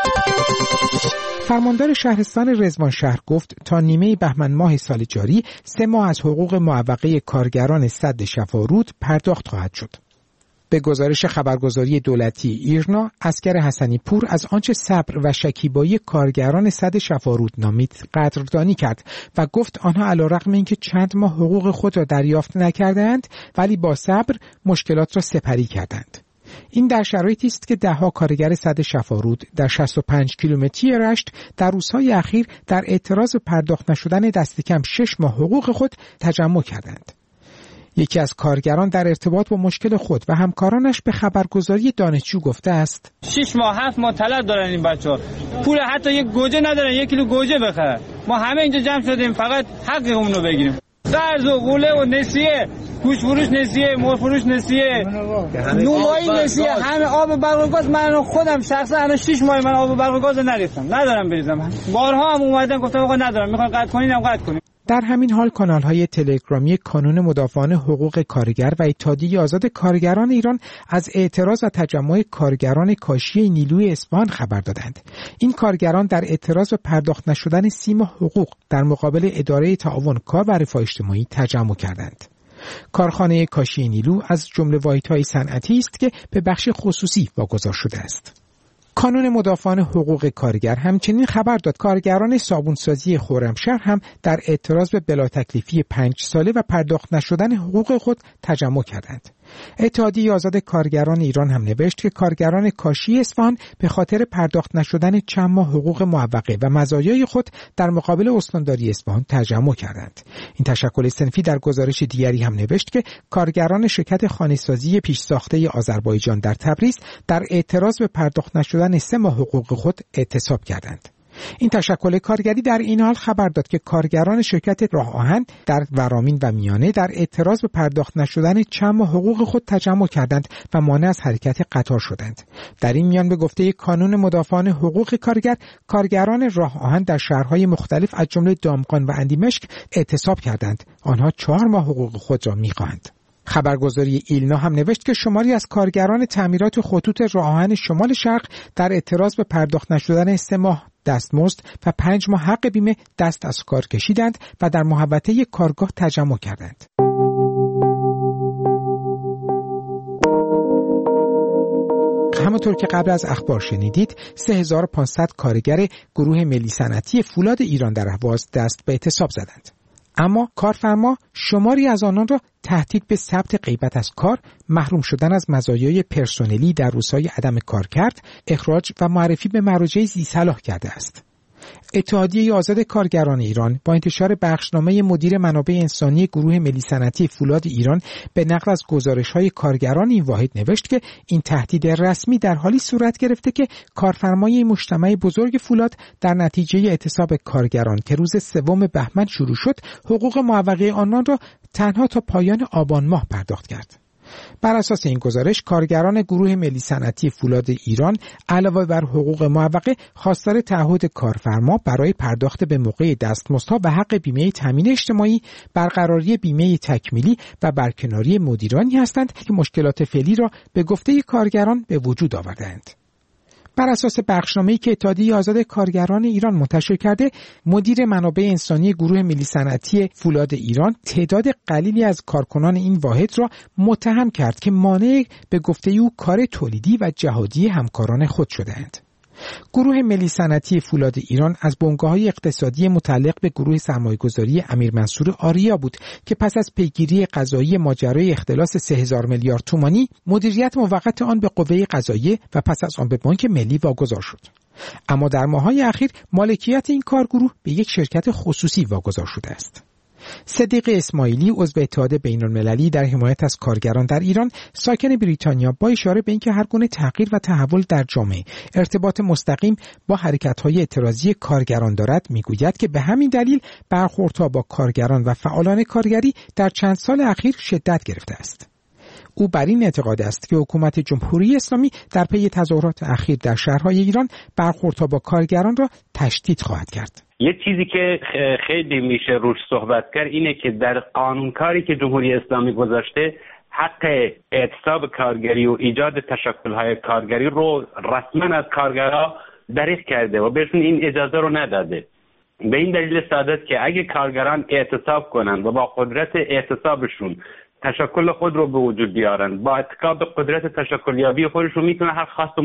فرماندار شهرستان رضوانشهر گفت تا نیمه بهمن ماه سال جاری 3 ماه از حقوق معوقه کارگران سد شفارود پرداخت خواهد شد. به گزارش خبرگزاری دولتی ایرنا، اسکر حسنی پور از آنچه صبر و شکیبایی کارگران سد شفارود نامید قدردانی کرد و گفت آنها علیرغم اینکه چند ماه حقوق خود را دریافت نکردند ولی با صبر مشکلات را سپری کردند. این در شرایطی است که ده‌ها کارگر سد شفارود در 65 کیلومتری رشت در روزهای اخیر در اعتراض پرداخت نشدن دست کم 6 ماه حقوق خود تجمع کردند. یکی از کارگران در ارتباط با مشکل خود و همکارانش به خبرگزاری دانشجو گفته است 6 ماه 7 ماه طلب دارن این بچه‌ها، پول حتی یک گوجه ندارن 1 کیلو گوجه بخرن. ما همه اینجا جمع شدیم فقط حقمون رو بگیریم. قرض و قوله و نسیه، گوش فروش نسیه، مرغ فروش نسیه، نونوایی نسیه، همه آب برق و گاز. من خودم شخصا الان 6 ماه من آب برق و گاز نریختم، ندارم بریزم. بارها هم اومدن گفتم آقا ندارم، میخوان قطع کنینم قطع کنیم. در همین حال کانال‌های تلگرامی کانون مدافعان حقوق کارگر و اتحادیه آزاد کارگران ایران از اعتراض و تجمع کارگران کاشی نیلوی اصفهان خبر دادند. این کارگران در اعتراض و پرداخت نشدن 30 ماه حقوق در مقابل اداره تعاون کار و رفاه اجتماعی تجمع کردند. کارخانه کاشی نیلو از جمله واحدهای صنعتی است که به بخش خصوصی واگذار شده است. کانون مدافعان حقوق کارگر همچنین خبر داد کارگران صابونسازی خرمشهر هم در اعتراض به بلاتکلیفی 5 ساله و پرداخت نشدن حقوق خود تجمع کردند. اتحادیه آزاد کارگران ایران هم نوشت که کارگران کاشی اصفهان به خاطر پرداخت نشدن چند ماه حقوق معوقه و مزایای خود در مقابل استانداری اصفهان تجمع کردند. این تشکل صنفی در گزارش دیگری هم نوشت که کارگران شرکت خانه‌سازی پیش ساخته آذربایجان در تبریز در اعتراض به پرداخت نشدن 3 ماه حقوق خود اعتصاب کردند. این تشکل کارگری در این حال خبر داد که کارگران شرکت راه آهن در ورامین و میانه در اعتراض به پرداخت نشدن چند ماه حقوق خود تجمع کردند و مانع از حرکت قطار شدند. در این میان به گفته کانون مدافعان حقوق کارگر، کارگران راه آهن در شهرهای مختلف از جمله دامغان و اندیمشک اعتصاب کردند. آنها 4 ماه حقوق خود را می‌خواهند. خبرگزاری ایلنا هم نوشت که شماری از کارگران تعمیرات خطوط راه آهن شمال شرق در اعتراض به پرداخت نشدن 3 ماه دستمزد و 5 ماه حق بیمه دست از کار کشیدند و در محوطه کارگاه تجمع کردند. همونطور که قبل از اخبار شنیدید 3500 کارگر گروه ملی صنعتی فولاد ایران در اهواز دست به اعتصاب زدند. اما کارفرما شماری از آنان را تهدید به ثبت غیبت از کار، محروم شدن از مزایای پرسنلی در روزهای عدم کارکرد، اخراج و معرفی به مراجع ذی‌صلاح کرده است. اتحادیه آزاد کارگران ایران با انتشار بخشنامه مدیر منابع انسانی گروه ملی صنعتی فولاد ایران به نقل از گزارش‌های کارگران این واحد نوشت که این تهدید رسمی در حالی صورت گرفته که کارفرمای مجتمع بزرگ فولاد در نتیجه اعتصاب کارگران که روز 3 بهمن شروع شد، حقوق معوقه آنان را تنها تا پایان آبان ماه پرداخت کرد. بر اساس این گزارش کارگران گروه ملی صنعتی فولاد ایران علاوه بر حقوق معوقه خواستار تعهد کارفرما برای پرداخت به موقع دستمزدها و حق بیمه تامین اجتماعی، برقراری بیمه تکمیلی و برکناری مدیرانی هستند که مشکلات فعلی را به گفته کارگران به وجود آوردند. بر اساس بخشنامه‌ای که اتحادیه آزاد کارگران ایران منتشر کرده، مدیر منابع انسانی گروه ملی صنعتی فولاد ایران تعداد قلیلی از کارکنان این واحد را متهم کرد که مانع به گفته او کار تولیدی و جهادی همکاران خود شده‌اند. گروه ملی صنعتی فولاد ایران از بنگاه‌های اقتصادی متعلق به گروه سرمایه‌گذاری امیر منصور آریا بود که پس از پیگیری قضایی ماجرای اختلاس 3000 میلیارد تومانی مدیریت موقت آن به قوه قضاییه و پس از آن به بانک ملی واگذار شد. اما در ماه‌های اخیر مالکیت این کارگروه به یک شرکت خصوصی واگذار شده است. صدیق اسماعیلی عضو اتحاد بین‌المللی در حمایت از کارگران در ایران، ساکن بریتانیا، با اشاره به اینکه هر گونه تغییر و تحول در جامعه ارتباط مستقیم با حرکت‌های اعتراضی کارگران دارد، میگوید که به همین دلیل برخوردها با کارگران و فعالان کارگری در چند سال اخیر شدت گرفته است. او بر این اعتقاد است که حکومت جمهوری اسلامی در پی تظاهرات اخیر در شهرهای ایران برخوردها با کارگران را تشدید خواهد کرد. یه چیزی که خیلی میشه روش صحبت کرد اینه که در قانونکاری که جمهوری اسلامی گذاشته حق اعتصاب کارگری و ایجاد تشکل‌های کارگری رو رسما از کارگرها دریغ کرده و بهشون این اجازه رو نداده. به این دلیل ساده که اگه کارگران اعتصاب کنن و با قدرت اعتصابشون تشکل خود رو به وجود بیارن، با اتکا به قدرت تشکلیابی خودشون میتونه هر خواست و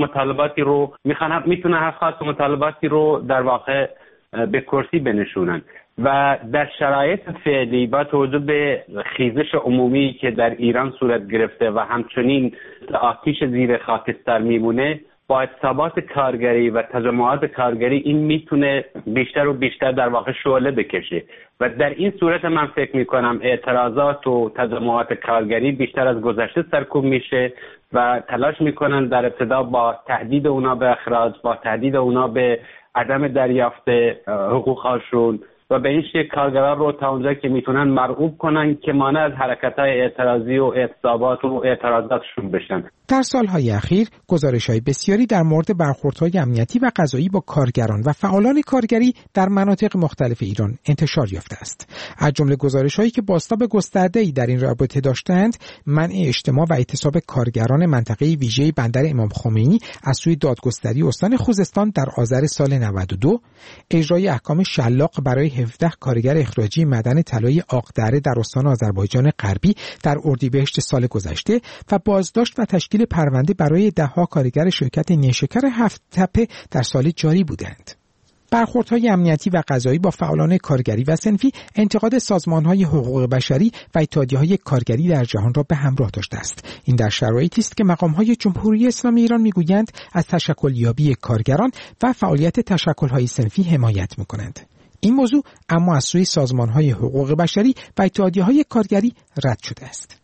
مطالباتی رو در واقع به کرسی بنشونن و در شرایط فعلی با توجه به خیزش عمومی که در ایران صورت گرفته و همچنین آتیش زیر خاکستر میمونه، با اعتصابات کارگری و تجمعات کارگری این میتونه بیشتر و بیشتر در واقع شعله بکشه و در این صورت من فکر میکنم اعتراضات و تجمعات کارگری بیشتر از گذشته سرکوب میشه و تلاش میکنن در ابتدا با تهدید اونا به اخراج، با تهدید اونا به عدم دریافت حقوقشون و به این شکل کارگران رو تا اونجا که میتونن مرعوب کنن که مانع از حرکت‌های اعتراضی و اعتصابات و اعتراضاتشون بشن. در سالهای اخیر گزارش‌های بسیاری در مورد برخوردهای امنیتی و قضایی با کارگران و فعالان کارگری در مناطق مختلف ایران انتشار یافته است. از جمله گزارش‌هایی که بازتاب گسترده‌ای در این رابطه داشتند، منع اجتماع و اعتصاب کارگران منطقه ویژه بندر امام خمینی از سوی دادگستری استان خوزستان در آذر سال 92، اجرای احکام شلاق برای 17 کارگر اخراجی معدن طلای آقدره در استان آذربایجان غربی در اردیبهشت سال گذشته و بازداشت و تشکیل پرونده برای 10 کارگر شرکت نیشکر هفت‌تپه در سال جاری بودند. برخوردهای امنیتی و قضایی با فعالان کارگری و صنفی انتقاد سازمانهای حقوق بشری و اتحادیه‌های کارگری در جهان را به همراه داشته است. این در شرایطی است که مقام‌های جمهوری اسلامی ایران می‌گویند از تشکلیابی کارگران و فعالیت تشکل‌های صنفی حمایت می‌کنند. این موضوع اما از سوی سازمانهای حقوق بشری و اتحادیه‌های کارگری رد شده است.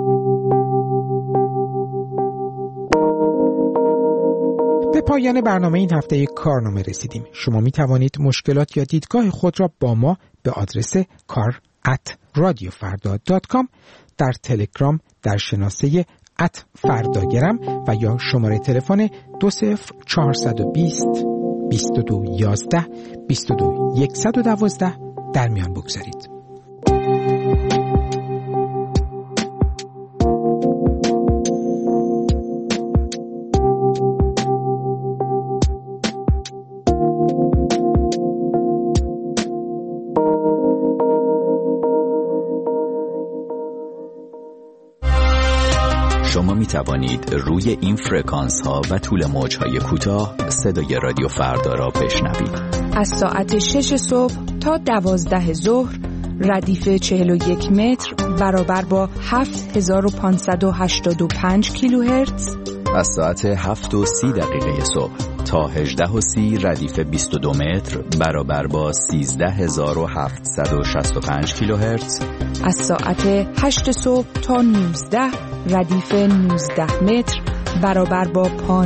به پایان برنامه این هفته کارنامه رسیدیم. شما می توانید مشکلات یا دیدگاه خود را با ما به آدرس kar@radiofarda.com در تلگرام در شناسه @فرداگرم و یا شماره تلفن 20420 2211 22112 در میان بگذارید. شما می توانید روی این فرکانس ها و طول موج های کوتاه صدای رادیو فردا را بشنوید. از ساعت 6 صبح تا 12 ظهر ردیف 41 متر برابر با 7585 کیلوهرتز. از ساعت 7:30 صبح تا 18:30 ردیف 22 متر برابر با 13765 کیلوهرتز. از ساعت 8 صبح تا 19 ردیف 19 متر برابر با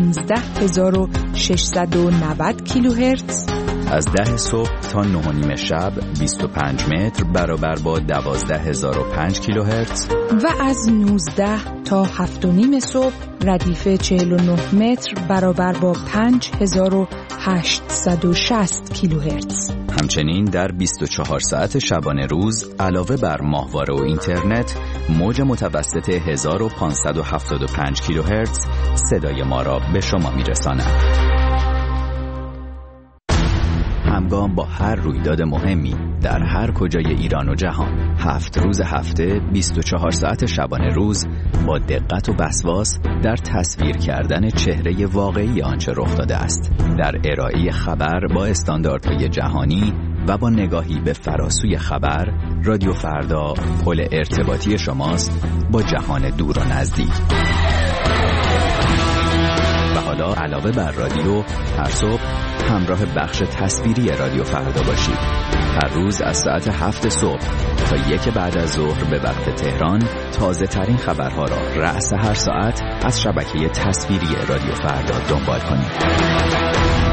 15690 کیلوهرتز. از 10 صبح تا 9:30 شب 25 متر برابر با 12005 کیلوهرتز. و از 19 تا 7:30 صبح ردیف 49 متر برابر با 5860 کیلوهرتز. همچنین در 24 ساعت شبانه روز علاوه بر ماهواره و اینترنت موج متوسط 1575 کیلوهرتز صدای ما را به شما میرساند. همگام با هر رویداد مهمی در هر کجای ایران و جهان 7 روز هفته 24 ساعت شبانه روز با دقت و وسواس در تصویر کردن چهره واقعی آنچه رخ داده است، در ارائه خبر با استانداردهای جهانی و با نگاهی به فراسوی خبر، رادیو فردا پل ارتباطی شماست با جهان دور و نزدیک. و حالا علاوه بر رادیو هر صبح همراه بخش تصویری رادیو فردا باشید. هر روز از ساعت 7 صبح تا 1 بعد از ظهر به وقت تهران تازه ترین خبرها را رأس هر ساعت از شبکه تصویری رادیو فردا دنبال کنید.